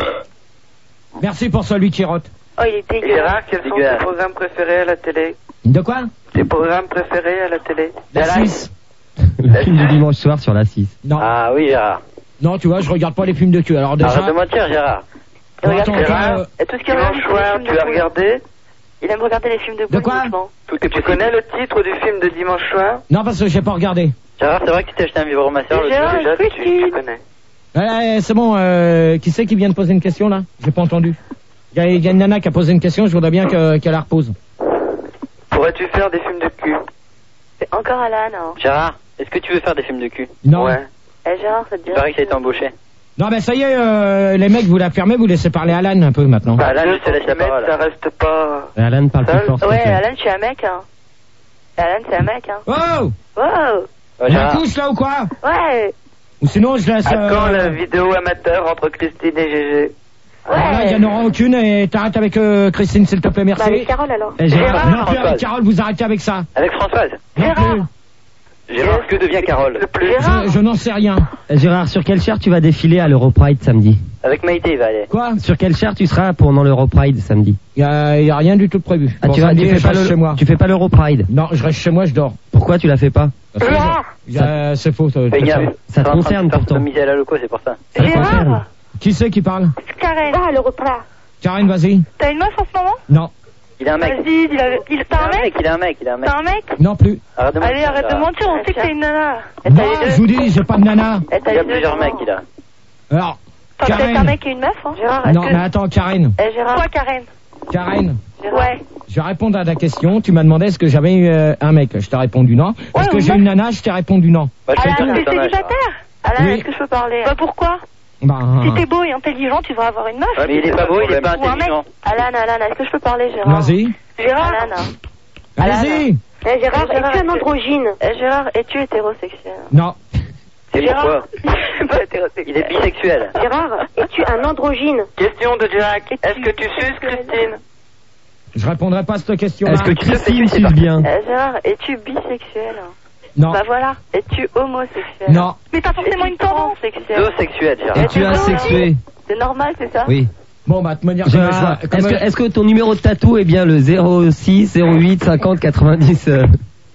Merci pour celui qui rote.
Oh, il est dégueulasse.
Gérard, quels sont tes programmes préférés à la télé?
De quoi?
Tes programmes préférés à la télé?
La six.
Le film du dimanche soir sur la six.
Non.
Ah oui, Gérard.
Non, tu vois, je regarde pas les films de cul. Alors déjà.
Arrête de mentir, Gérard.
Il regarde
Attends,
que-
Gérard, euh,
Et tout ce qu'il
Dimanche
regarde, c'est
soir,
les
tu
films
as
de
regardé?
Il aime regarder les films de
De
boule
quoi
uniquement.
Tout est Tu connais le titre du film de dimanche soir?
Non, parce que j'ai pas regardé.
Gérard, c'est vrai que tu t'es acheté un vibromasseur
Et Gérard,
déjà,
est-ce que tu-
connais.
Ouais, c'est bon, euh, qui c'est qui vient de poser une question là? J'ai pas entendu. Il y, a- il y a une nana qui a posé une question, je voudrais bien que- qu'elle la repose.
Pourrais-tu faire des films de cul?
C'est encore Alan. Hein.
Gérard, est-ce que tu veux faire des films de cul?
Non.
Ouais.
Eh, Gérard, ça te
Il
dirait
paraît que ça a été embauché.
Non, ben ça y est, euh, les mecs, vous la fermez, vous laissez parler Alan un peu maintenant.
Bah là, je te laisse la parole. Ça reste pas...
Et Alan parle
Seul
plus fort. s'il te
Ouais,
plaît.
Alan, je suis un mec. Hein. Alan, c'est un mec. Hein.
Oh!
Wow.
Ouais,
On
Gérard.
accouche là ou quoi?
Ouais.
Ou sinon, je laisse.
À quand
euh,
la vidéo amateur entre Christine et Gégé?
voilà, il y en aura aucune et t'arrêtes avec euh, Christine, s'il te plaît, merci.
Bah, avec Carole alors.
Eh, Gérard,
Gérard.
Non, plus
Françoise.
avec Carole, vous arrêtez avec ça.
Avec Françoise.
Non
Gérard.
plus.
Gérard, que devient Carole?
Gérard.
Je, je n'en sais rien.
Eh, Gérard, sur quelle chair tu vas défiler à l'Europride samedi?
Avec Maïté, il va aller.
Quoi?
Sur quelle chair tu seras pendant l'Europride samedi?
Il y a, y a rien du tout de prévu.
Ah,
Bon,
tu, vas,
samedi,
tu fais
je
pas
reste
le,
chez moi.
tu fais pas l'Europride.
Non, je reste chez moi, je dors.
Pourquoi tu la fais pas?
Parce que
Gérard.
je- euh, c'est faux. ça-
Fais
ça-
gaffe.
Ça te concerne pourtant.
miser à la loco, c'est pour ça.
Ça te concerne.
Gérard.
Qui c'est qui parle?
Karen.
Ah, le repas.
Karine, vas-y.
T'as une meuf en ce moment?
Non.
Il est un mec.
Vas-y, dis la... il... T'as un mec?
Il est un mec, il est un mec.
T'as un mec?
Non plus.
Arrête de mentir.
Allez, arrête de
Gérard.
mentir, on sait que c'est une nana. Et
Non,
t'as les
je
deux.
vous dis, j'ai pas de nana.
Et t'as
Il y a
les deux,
plusieurs
Gérard.
mecs, il a.
Alors,
T'as peut-être un
Karen.
mec et une meuf, hein? Gérard, est-ce
Non,
que...
mais attends, Karine.
Eh, Gérard. Quoi, Karen?
Karine,
Ouais.
je vais répondre à ta question. Tu m'as demandé est-ce que j'avais eu euh, un mec. Je t'ai répondu non. Est-ce que
ou
j'ai
meuf.
une nana? Je t'ai répondu non.
Bah, je sais
Alan,
pas,
t'es
c'est un âge,
célibataire? Alan,
Oui.
est-ce que je peux parler? Bah, pourquoi?
Bah,
Si t'es beau et intelligent, tu devrais avoir une meuf.
Ouais, mais il est pas beau, il est pas
Ou un mec.
intelligent.
Alan, Alan, est-ce que je peux parler, Gérard?
vas-y.
Gérard. Alan.
Allez-y.
Eh, Gérard,
Gérard,
es-tu un
est-ce que-
androgyne?
Eh, Gérard, es-tu hétérosexuel?
Non.
C'est
Gérard.
pourquoi?
Pas hétérosexuel.
Il est bisexuel.
Gérard, es-tu un androgyne?
Question de Jack. Est-ce que tu suces Christine?
Je répondrai pas à cette question-là.
Est-ce que
qui se fait
Christine
sucer
suce
par-
bien?
Eh, Gérard, es-tu bisexuel?
Non.
Bah voilà. Es-tu homosexuel?
Non.
Mais t'as forcément une tendance sexuelle.
Zoosexuel, Gérard.
Et tu as sexué?
C'est normal, c'est ça?
Oui.
Bon, bah, de manière comme
Gérard,
je vois-
est-ce
comme-
que, est-ce que ton numéro de tatou est bien le zéro six zéro huit cinquante quatre-vingt-dix euh...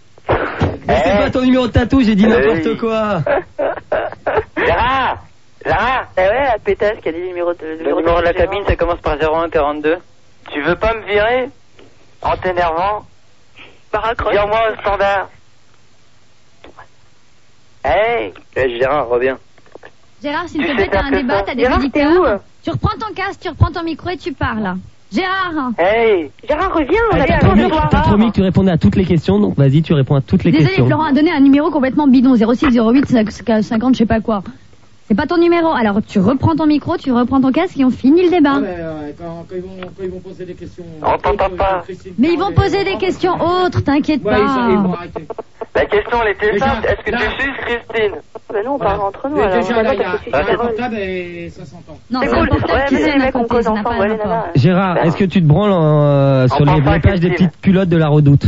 Mais c'est pas ton numéro de tatou, j'ai dit n'importe
Hey.
quoi.
Gérard! Gérard!
Eh ouais, la pétasse qui a dit le numéro de...
Le numéro de la cabine, ça commence par zéro un quarante-deux. Tu veux pas me virer? En t'énervant?
Bah, raccroche.
Vire-moi au standard. Hey! Eh, Gérard, reviens.
Gérard, s'il
Tu
te
sais
plaît, t'as
faire
un
que
débat,
ça.
t'as des
Gérard, t'es
auditeurs.
où?
Tu reprends ton casque, tu reprends ton micro et tu parles. Gérard.
Hey.
Gérard, reviens, on
Ah,
a
T'as
besoin
promis,
de toi.
t'as promis que tu répondais à toutes les questions, donc vas-y, tu réponds à toutes les
Désolé,
questions.
Florent a donné un numéro complètement bidon, zéro six zéro huit cinquante, je sais pas quoi. C'est pas ton numéro. Alors tu reprends ton micro, tu reprends ton casque et on finit le débat.
Ouais, mais, euh, quand, quand ils vont, quand ils vont poser des questions.
On t'entend pas.
Mais ils vont poser des questions autres, t'inquiète
Ouais, ils, ils vont
pas.
arrêter.
La question, elle était
Déjà,
simple. Est-ce que
là-
tu suces Christine?
Bah non, on
Voilà.
parle entre nous,
Mais
alors.
déjà,
on
là,
va
il y
pas
a,
te
il y a
sucer
un
la parole.
portable et ça s'entend.
Non,
C'est
c'est un
cool.
portable
Ouais,
qui
mais
sonne
les
à
mecs, on
côté,
cause
ça n'a
ensemble,
pas
ouais,
de
les
rapport.
nanas.
Gérard, est-ce que tu te branles euh, sur
parle
les,
pas
les pages des
Christine.
petites culottes de la Redoute?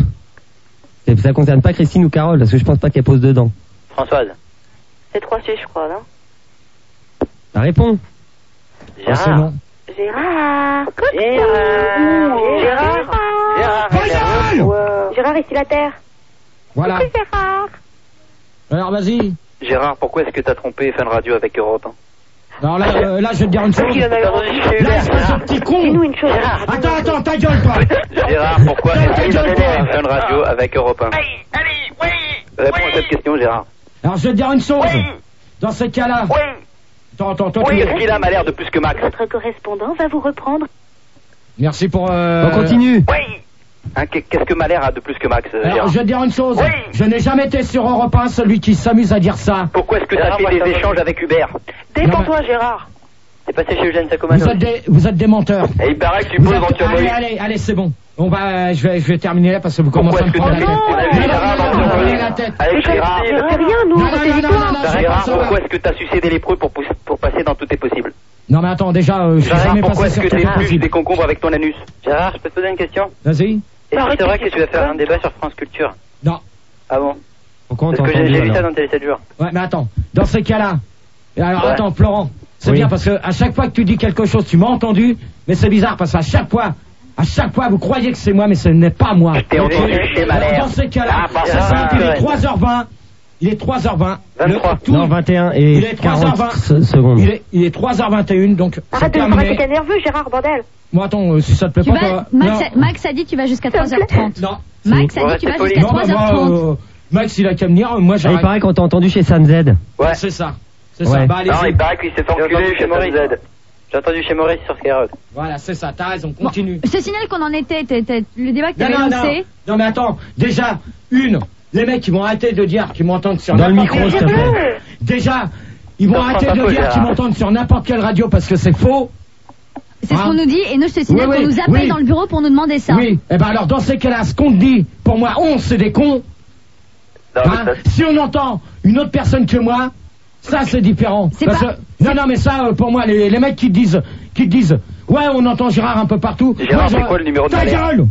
Et ça concerne pas Christine ou Carole, parce que je pense pas qu'elle pose dedans.
Françoise.
C'est trois six, je crois, non?
Bah, réponds.
Ah, c'est non.
Gérard.
Gérard.
Gérard.
Gérard.
Gérard
Ouais.
Gérard, ici la Terre.
Voilà.
Gérard.
Alors vas-y.
Gérard, pourquoi est-ce que t'as trompé Fun Radio avec Europe un?
Alors là, euh, là, je vais te dire une chose.
Il en a eu envie.
Là, espèce de petit con.
Dis-nous une chose.
Attends, attends, ta gueule, toi.
Gérard, pourquoi
Ta
est-ce que
gueule,
t'as trompé
toi.
Fun Radio avec Europe un? Réponds à cette question, Gérard.
Alors je vais te dire une chose. Dans ce cas-là. Attends, attends, attends.
Oui,
tu-
est-ce qu'il a l'air de plus que Max?
Votre correspondant va vous reprendre.
Merci pour. Euh...
On continue.
Hein, qu'est- Qu'est-ce que Malher a de plus que Max, euh,
Alors
Gérard?
je vais te dire une chose.
Oui.
Je n'ai jamais été sur Europe un, celui qui s'amuse à dire ça.
Pourquoi est-ce que t'as
Gérard,
fait
moi,
des
ça va.
échanges avec Hubert?
Défends-toi, Gérard.
T'es passé chez Eugène
Vous
Sacomano?
êtes des, vous êtes des menteurs.
Et il paraît que tu
Vous
poses
êtes-
éventuellement...
Allez, allez, allez, c'est bon. On va, je vais, je vais terminer là parce que vous
Pourquoi
commencez à
est-ce
me
que
prendre la
t'as
tête.
vu
Non, non,
Gérard
non,
dans
non,
le
non,
jury
la tête.
avec Gérard?
On fait rien, nous.
Non,
On
non,
fait
non,
du
non,
temps.
non, non, je vais pas
Gérard,
savoir.
pourquoi est-ce que t'as sucé des lépreux pour, pousser- pour passer dans tout est possible?
Non, mais attends, déjà, euh, je suis
Gérard,
jamais
pourquoi
passé
est-ce
sur
que
tout est
t'épluches
possible.
des concombres avec ton anus? Gérard, je peux te poser une question?
Vas-y.
Est-ce que c'est vrai que tu vas faire un débat sur France Culture?
Non.
Ah bon?
Pourquoi on
Parce
t'a
que j'ai
entendu
j'ai vu ça
alors
dans Télé sept jours.
Ouais, mais attends. Dans ces cas-là. Et alors,
Ouais.
attends, Florent. C'est
Oui.
bien parce que à chaque fois que tu dis quelque chose, tu m'as entendu. Mais c'est bizarre parce qu'à chaque fois, à chaque fois, vous croyez que c'est moi, mais ce n'est pas moi.
Je t'ai
Ok.
entendu chez
Alors,
Malher.
dans ces cas-là,
Ah, bah,
c'est
ça,
simple, il est
ouais.
trois heures vingt. Il est trois heures vingt.
vingt-trois.
Le- tout-
Non, vingt et un
Il
et
est trois heures vingt.
quarante se- secondes.
Il est, il est trois heures vingt et une, donc c'est
Arrête de me paraître
terminé.
nerveux, Gérard, bordel.
Bon, attends, euh, si ça te plaît
Tu
pas,
vas,
toi.
Max,
non.
a, Max a dit que tu vas jusqu'à trois heures trente.
Non.
Max a
Ouais,
dit que tu
c'est
vas
poli.
jusqu'à
Non, bah,
trois heures
moi,
trente.
euh, Max, il a qu'à venir. Moi,
Ah, il
j'arrête.
paraît qu'on t'a entendu chez San Z.
Ouais.
C'est ça. C'est
Ouais.
ça. Bah, allez,
Non,
c'est-
il paraît qu'il s'est fait
J'ai
enculer
entendu
chez
chez
Maurice.
Maurice.
J'ai entendu chez Maurice sur Skyrock.
Voilà, c'est ça. T'as raison.
Bon,
Continue.
je te signale qu'on en était, t'es- t'es- le débat que tu
Non,
avais
non, non.
lancé.
Non, mais attends. Déjà, une, les mecs, ils vont arrêter de dire qu'ils m'entendent sur
Dans le
n'importe
micro,
quelle-
s'il te plaît.
Déjà, ils vont
Dans
arrêter
France
de
Info,
dire
Gérard.
qu'ils m'entendent sur n'importe quelle radio parce que c'est faux.
C'est ce
Hein
qu'on nous dit et nous je te signale
Oui,
qu'on
oui,
nous appelle
oui.
dans le bureau pour nous demander ça.
Oui. Eh ben alors, dans ces cas-là, ce qu'on te dit, pour moi, on, c'est des cons.
Non,
Hein.
mais ça-
Si on entend une autre personne que moi, ça c'est différent.
C'est
Parce
pas-
que- non, non, mais ça, euh, pour moi, les, les mecs qui te disent, qui te disent, ouais, on entend Gérard un peu partout.
Gérard,
Moi, je-
c'est quoi le numéro de
Ta
Malher
gueule.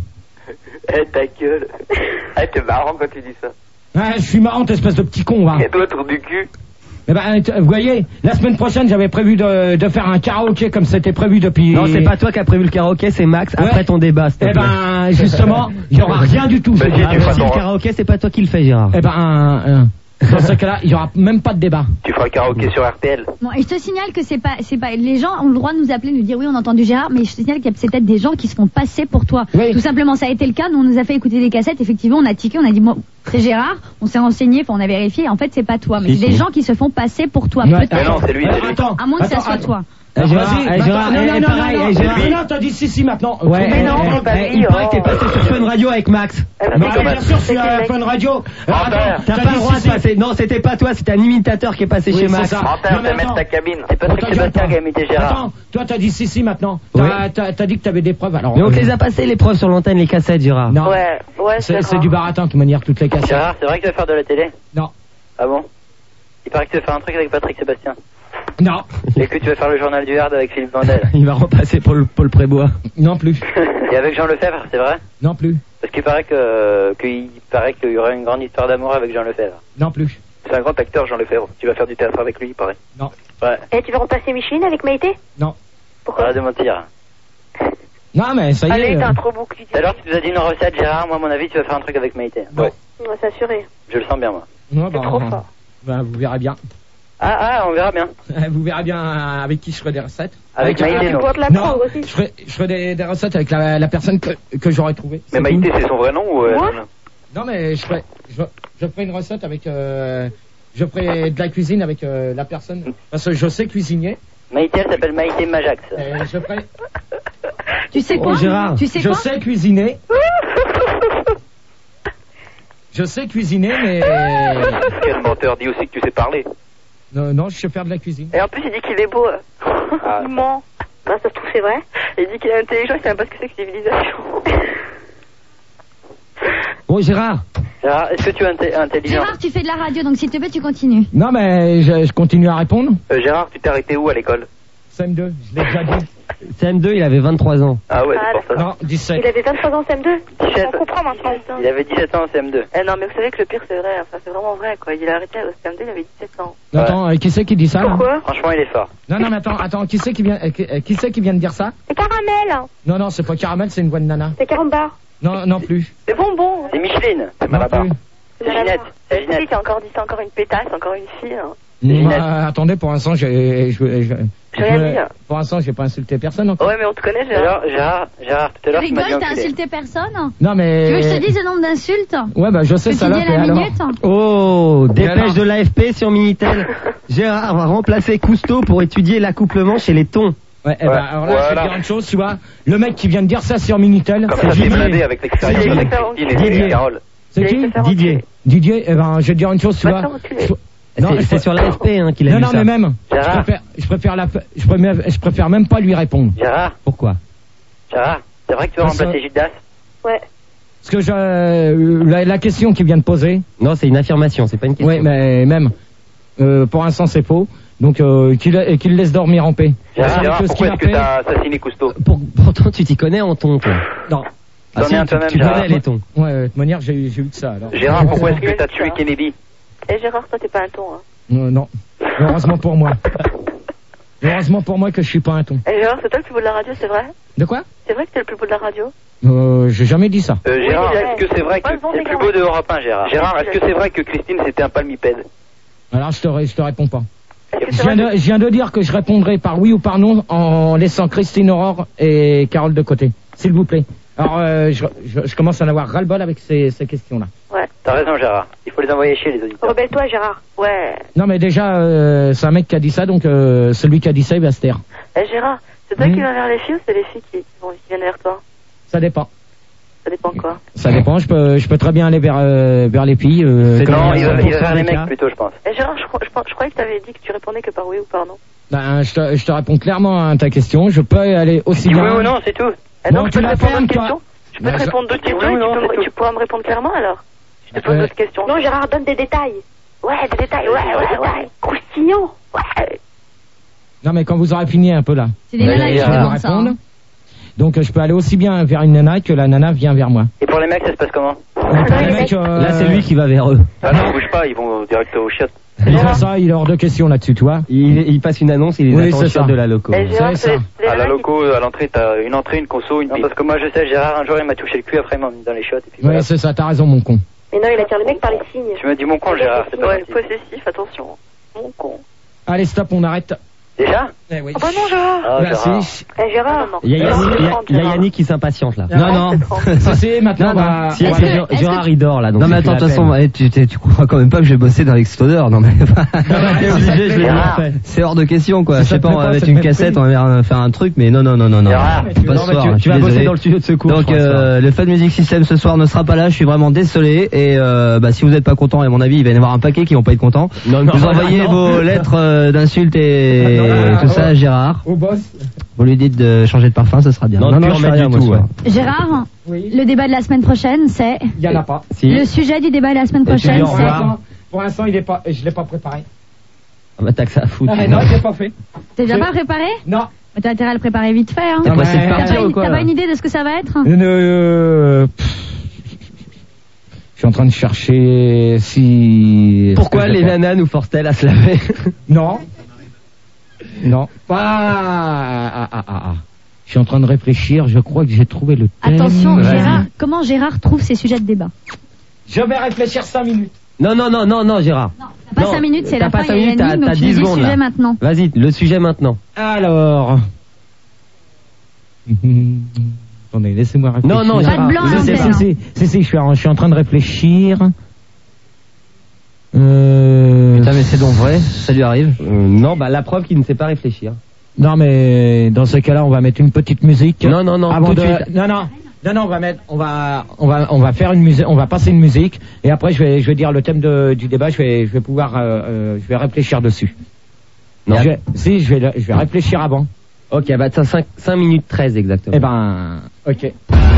Eh, ta gueule. Eh, t'es marrant quand tu dis ça.
Ouais, je suis marrant, espèce de petit con, va.
Et toi, trou du cul.
Eh ben, t- vous voyez, la semaine prochaine, j'avais prévu de, de faire un karaoké comme c'était prévu depuis.
Non, c'est pas toi qui as prévu le karaoké, c'est Max.
Ouais.
Après ton débat, s'il te
Eh
plaît.
ben, justement, il y aura rien du tout.
Bah,
je
si,
dirais.
tu
Ah,
feras
si
ton-
le karaoké, c'est pas toi qui le fais, Gérard.
Eh ben, euh, dans ce cas-là, il y aura même pas de débat.
Tu feras le karaoké sur R T L.
Bon, et je te signale que c'est pas, c'est pas, les gens ont le droit de nous appeler, nous dire oui, on a entendu Gérard, mais je te signale qu'il y a peut-être des gens qui se font passer pour toi.
Oui.
Tout simplement, ça a été le cas. Nous, on nous a fait écouter des cassettes. Effectivement, on a tiqué, on a dit bon, c'est Gérard. On s'est renseigné, enfin, on a vérifié. En fait, c'est pas toi, mais
Si,
c'est des
si.
gens qui se font passer pour toi.
Ouais.
Peut-être.
Mais non, c'est lui,
Alors,
c'est lui.
attends,
À moins que ça
attends,
soit
attends.
toi.
Eh, Gérard,
Vas-y,
eh,
bah,
Gérard,
non,
eh,
non,
eh,
non,
pareil,
non,
eh,
non,
Gérard.
non, non, t'as dit si, si, maintenant.
Ouais,
Mais
eh,
non,
eh,
eh,
eh, il paraît que t'es passé sur Fun Radio avec Max.
bah, bien sûr, je suis à Fun Radio. Alors,
Menteur.
attends,
T'as
t'as
pas
dit
le droit
si,
de
si.
passer. Non, c'était pas toi, c'était un imitateur qui est passé
Oui,
chez
c'est
Max.
ça.
Menteur,
Non, mais
fais mettre
attends.
ta cabine. C'est Patrick
Attends,
Sébastien
attends.
qui a imité Gérard.
Attends, toi, t'as dit si, si, maintenant.
Oui.
T'as, t'as, t'as dit que t'avais des preuves, alors.
Mais on te
euh,
les a passé les preuves sur l'antenne, les cassettes, Gérard.
Non.
Ouais, ouais,
C'est, c'est du baratin, de toute manière, toutes les cassettes.
Gérard, c'est vrai que tu vas faire de la télé?
Non.
Ah bon? Il paraît que tu vas faire un truc avec Patrick Sébastien.
Non.
Et que tu vas faire le journal du Hard avec Philippe Vandel.
Il va repasser pour le Paul Prébois.
Non plus.
Et avec Jean Lefebvre, c'est vrai?
Non plus.
Parce qu'il paraît que, qu'il paraît qu'il y aurait une grande histoire d'amour avec Jean Lefebvre.
Non plus.
C'est un grand acteur, Jean Lefebvre. Tu vas faire du théâtre avec lui, il paraît.
Non.
Ouais.
Et tu veux remplacer Micheline avec Maïté?
Non.
Pourquoi?
Arrête de mentir.
Non, mais ça y
Allez,
est.
t'as
euh,
un trop beau cul.
Alors, tu nous as dit une recette, Gérard. Moi, à mon avis, tu vas faire un truc avec Maïté.
Non.
On va s'assurer.
Je le sens bien, moi.
non,
C'est
bah,
trop fort.
bah, vous verrez bien.
Ah, ah, on verra bien.
Vous verrez bien avec qui je ferai des recettes.
Avec Maïté,
Tu
non.
pourras te la
Non,
prendre aussi.
je ferai, je ferai des, des recettes avec la, la personne que, que j'aurai trouvée.
Mais
C'est
Maïté,
tout.
c'est son vrai nom ou... euh,
Moi
non
Non, mais je ferai, je, je ferai une recette avec, euh, je ferai de la cuisine avec euh, la personne, parce que je sais cuisiner.
Maïté, elle s'appelle Maïté Majax.
Et je ferai,
Tu sais quoi
Oh, Gérard,
Tu sais
Je
quoi
sais cuisiner. Je sais cuisiner, mais...
Quel menteur, dis aussi que tu sais parler.
Non, non, je sais faire de la cuisine.
Et en plus, il dit qu'il est beau.
Ah.
Il ment.
Bah, ça se trouve, c'est vrai.
Il dit qu'il est intelligent, il sait même pas ce que c'est que civilisation.
Bon, Gérard.
Gérard, est-ce que tu es inté- intelligent?
Gérard, tu fais de la radio, donc s'il te plaît, tu continues.
Non, mais je, je continue à répondre.
Euh, Gérard, tu t'es arrêté où à l'école?
C M deux, je l'ai déjà dit.
C M deux, il avait vingt-trois ans.
Ah ouais,
Ah,
c'est pour ça.
Non, dix-sept.
Il avait vingt-trois ans en C M deux.
dix-sept.
On comprend maintenant.
Il avait dix-sept ans en C M deux.
Eh non, mais vous savez que le pire, c'est vrai. Enfin, c'est vraiment vrai, quoi. Il a arrêté au C M deux, il avait dix-sept ans.
Attends, euh, qui c'est qui dit ça là
Pourquoi?
Franchement, il est fort.
Non, non, mais attends, attends, qui c'est qui vient, euh, qui, euh, qui c'est qui vient de dire ça?
C'est Caramel.
Non, non, c'est pas Caramel, c'est une voix de nana.
C'est Carambar.
Non, non plus.
C'est bonbon.
C'est Micheline. C'est
Non
Malabar.
plus.
C'est Ginette. C'est
C'est
Ginette.
qui a encore dit ça, encore une pétasse, encore une fille. Hein.
Moi, euh, attendez, pour l'instant, j'ai, je, je,
J'ai rien
je-
dit.
pour l'instant, j'ai pas insulté personne encore.
Ouais, mais on te connaît, Gérard.
Alors, Gérard, Gérard, tout à
Tu
l'heure, tu m'as dit
rigoles, t'as
enculé.
insulté personne
Non, mais.
Tu veux que je te dise le nombre d'insultes
Ouais, bah, je sais,
Que
ça
tu
là,
dis à la
alors.
minute
Oh,
alors
dépêche de l'A F P sur Minitel. Gérard va remplacer Cousteau pour étudier l'accouplement chez les thons.
Ouais, eh ben,
Ouais,
alors là, je vais
voilà.
te dire une chose, tu vois. Le mec qui vient de dire ça sur Minitel,
Comme
c'est
ça, t'es
Didier.
blindé avec l'expérience
C'est
avec
Didier.
Christine et
Didier.
Carole.
C'est
Il a
qui
été faire
Didier.
enculer.
Didier, eh ben, je vais te dire une chose, tu
Va
vois.
te faire enculer.
Je- Non,
C'est
je
c'est
pr-
sur l'A F P hein, qu'il a
Non,
dit
non,
ça.
mais même, je
Gérard.
préfère, je préfère la, je préfère, je préfère même pas lui répondre.
Gérard,
Pourquoi?
Gérard, c'est vrai que tu vas
Parce que-
remplacer Gildas?
Ouais.
Parce que je, euh, la, la question qu'il vient de poser,
Non, c'est une affirmation, c'est pas une question.
oui, mais même, euh, pour l'instant c'est faux, donc euh, qu'il et qu'il laisse dormir en paix.
Gérard,
Parce
Gérard,
que ce
pourquoi
qu'il
est-ce
a
que
fait-
t'as assassiné Cousteau?
Pour- pourtant, tu t'y connais en thon, toi.
Non.
Ah
T'en
si,
es un
tu,
toi-même,
tu
Gérard.
connais les thons.
Ouais, de toute manière, j'ai j'ai eu que ça. Alors.
Gérard, pourquoi est-ce que
Ouais,
t'as
c'est
tué
ça.
Kennedy?
Eh, Gérard, toi, t'es pas un ton, hein.
Euh, non. Heureusement pour moi. Heureusement pour moi que je suis pas un ton.
Eh, Gérard, c'est toi le plus beau de la radio, c'est vrai?
De quoi?
C'est vrai que t'es le plus beau de la radio?
euh, J'ai jamais dit ça.
Euh, Gérard,
mais
est-ce que c'est vrai que
Ouais, bon,
c'est le
c'est
plus
grave.
beau de Europe un, Gérard? Gérard, est-ce que c'est vrai que Christine c'était un palmipède?
Alors je te, ré- je te réponds pas.
Est-ce que
Je
c'est
viens,
vrai
de, je viens de dire que je répondrai par oui ou par non en laissant Christine Aurore et Carole de côté. S'il vous plaît. Alors euh, je, je, je commence à en avoir ras-le-bol avec ces, ces questions-là.
que- Ouais.
T'as raison, Gérard. Il faut les envoyer chez les auditeurs.
Rebelle-toi, Gérard.
Ouais.
Non mais déjà, euh, c'est un mec qui a dit ça, donc euh, celui qui a dit ça, il va se taire.
Eh, Gérard, c'est toi
Hmm.
qui vas vers les filles ou c'est les filles qui, qui vont- qui viennent vers toi?
Ça dépend.
Ça dépend quoi.
Ça dépend, je peux, je peux très bien aller vers, euh, vers les filles. Euh,
C'est
comme
Non,
dans
il va, il va
cent pour cent
vers les
des
mecs
cas.
plutôt, je pense.
Eh, Gérard, je, crois- je, pense- je croyais que t'avais dit que tu répondais que par oui ou par non.
Ben, je, te, je te réponds clairement à ta question. Je peux aller aussi
Dis
bien.
oui ou non, c'est tout.
Eh,
Non,
donc,
tu
je peux
la
te répondre
fermes,
d'autres
toi.
questions? Je peux
Ben,
te
je-
répondre d'autres
Oui,
questions
oui,
et tu,
non,
peux
c'est
me-
tout.
tu pourras me répondre clairement alors? Je te pose
Euh,
d'autres questions.
Non, Gérard, donne des détails.
Ouais, des détails, ouais, ouais, ouais.
Croustillant.
Ouais.
Non, mais quand vous aurez fini un peu là.
C'est des
vous
nanas
allez,
qui
euh,
demandent ça.
répondre.
hein.
Donc euh, je peux aller aussi bien vers une nana que la nana vient vers moi.
Et pour les mecs, ça se passe comment?
Donc,
non,
les
les
mecs,
mecs-
euh,
Là, c'est lui qui va vers eux.
Ah non, bouge pas, ils vont direct au chiottes.
il a ça, il est hors de question là-dessus, tu vois.
Il, il passe une annonce, il les
Oui,
attend
c'est
au shop
ça.
de la loco.
Eh, Gérard,
C'est
c'est
ça.
les
À la
nanas qui-
loco, à l'entrée, t'as une entrée, une conso, une pipe. Parce que moi, je sais, Gérard, un jour, il m'a touché le cul, après, il m'a mis dans les chiottes. Et puis
Oui,
voilà.
c'est ça, t'as raison, mon con.
Mais non, il attire les mecs par les signes.
Tu me dis mon con, Gérard, c'est pas
Ouais,
gentil.
possessif, attention. Mon con.
Allez, stop, on arrête.
Déjà?
Eh oui.
Oh bah non, Gérard.
Ah, Gérard.
Merci.
Eh, Gérard.
Non, non, non.
Il y a
Gérard,
Yannick, il y a-
trente,
il y a
Gérard.
Yannick qui s'impatiente là.
Non, non.
Si, si, maintenant,
Non,
on va...
Si,
Est-ce
c'est
que-
Gérard-
est-ce que-
Gérard il dort là. Donc
Non, mais
c'est
attends, de
plus
toute
la
façon,
peine.
eh, tu, tu, tu crois quand même pas que je vais bosser dans Explodeur, non mais.
T'es obligé, je l'ai
Gérard.
déjà fait.
C'est hors de question, quoi.
Si
Je
ça
sais
te
pas,
plaît
on
pas,
va
ça
mettre
te
une
met
cassette,
plus.
on va faire- faire un truc, mais non, non, non, non, non.
Gérard.
Mais tu-
Pas
non,
ce
mais
soir,
tu-
je
tu
suis
vas bosser
désolé.
dans le studio de secours.
Donc
je crois, ce soir.
euh, le Fun Music System ce soir ne sera pas là, je suis vraiment désolé et euh, bah, si vous n'êtes pas content, à mon avis il va y en avoir un paquet qui vont pas être contents.
Non, non,
Vous
non,
envoyez
non.
vos lettres euh, d'insultes et
Ah, non, non,
tout
non,
ça à
ouais.
Gérard.
Au boss.
Vous lui dites de changer de parfum, ça sera bien.
Non, de plus
je
en
fais
mettre
rien,
du
moi,
tout,
ce soir.
Gérard,
Oui.
le débat de la semaine prochaine, c'est...
Il y en a pas.
Si.
Le sujet du débat de la semaine
Et tu
prochaine,
dis au
Pour
c'est...
revoir.
l'instant, pour l'instant, il est pas, je l'ai pas préparé.
Ah bah t'as que ça à foutre.
Ah, non, je l'ai pas fait.
T'es déjà
Je-
pas préparé?
Non.
Mais t'as intérêt à le préparer vite fait, hein.
T'as
Non,
quoi,
mais-
c'est de
T'as
partir
pas,
ou
une-
quoi
t'as
là
pas une idée de ce que ça va être?
Euh, pff, je suis en train de chercher si...
Pourquoi
est-ce que je
les
l'ai pas
nanas nous forcent-elles à se laver?
Non. Non. Pas... Ah, ah, ah, ah. Je suis en train de réfléchir, je crois que j'ai trouvé le thème.
Attention,
Vas-y.
Gérard, comment Gérard trouve ses sujets de débat?
Je vais réfléchir cinq minutes.
Non, non, non, non, non, Gérard.
T'as pas
Non,
cinq minutes, c'est
t'as
la
pas
fin,
cinq
il y a
minutes, t'as-
l'énigme,
t'as
donc tu
dix
dis le
secondes,
sujet
là.
maintenant.
Vas-y, le sujet maintenant.
Alors... Attendez, laissez-moi réfléchir.
Non, non,
Pas de
Gérard.
blanc à
Si, si,
l'antenne.
si, si, si, je suis en, je suis en train de réfléchir. Euh...
Putain, mais c'est donc vrai, ça lui arrive.
Euh, non, bah la preuve qu'il ne sait pas réfléchir.
Non, mais dans ce cas-là, on va mettre une petite musique.
Non, non, non,
Avant
tout
de...
de suite.
Non, non. Non, non, on va mettre, on va, on va, on va faire une musique, on va passer une musique, et après, je vais, je vais dire le thème de, du débat, je vais, je vais pouvoir, euh, euh, je vais réfléchir dessus.
Non.
Je vais- si, je vais, je vais réfléchir avant.
Ok, bah ça cinq minutes treize exactement.
Eh ben, ok.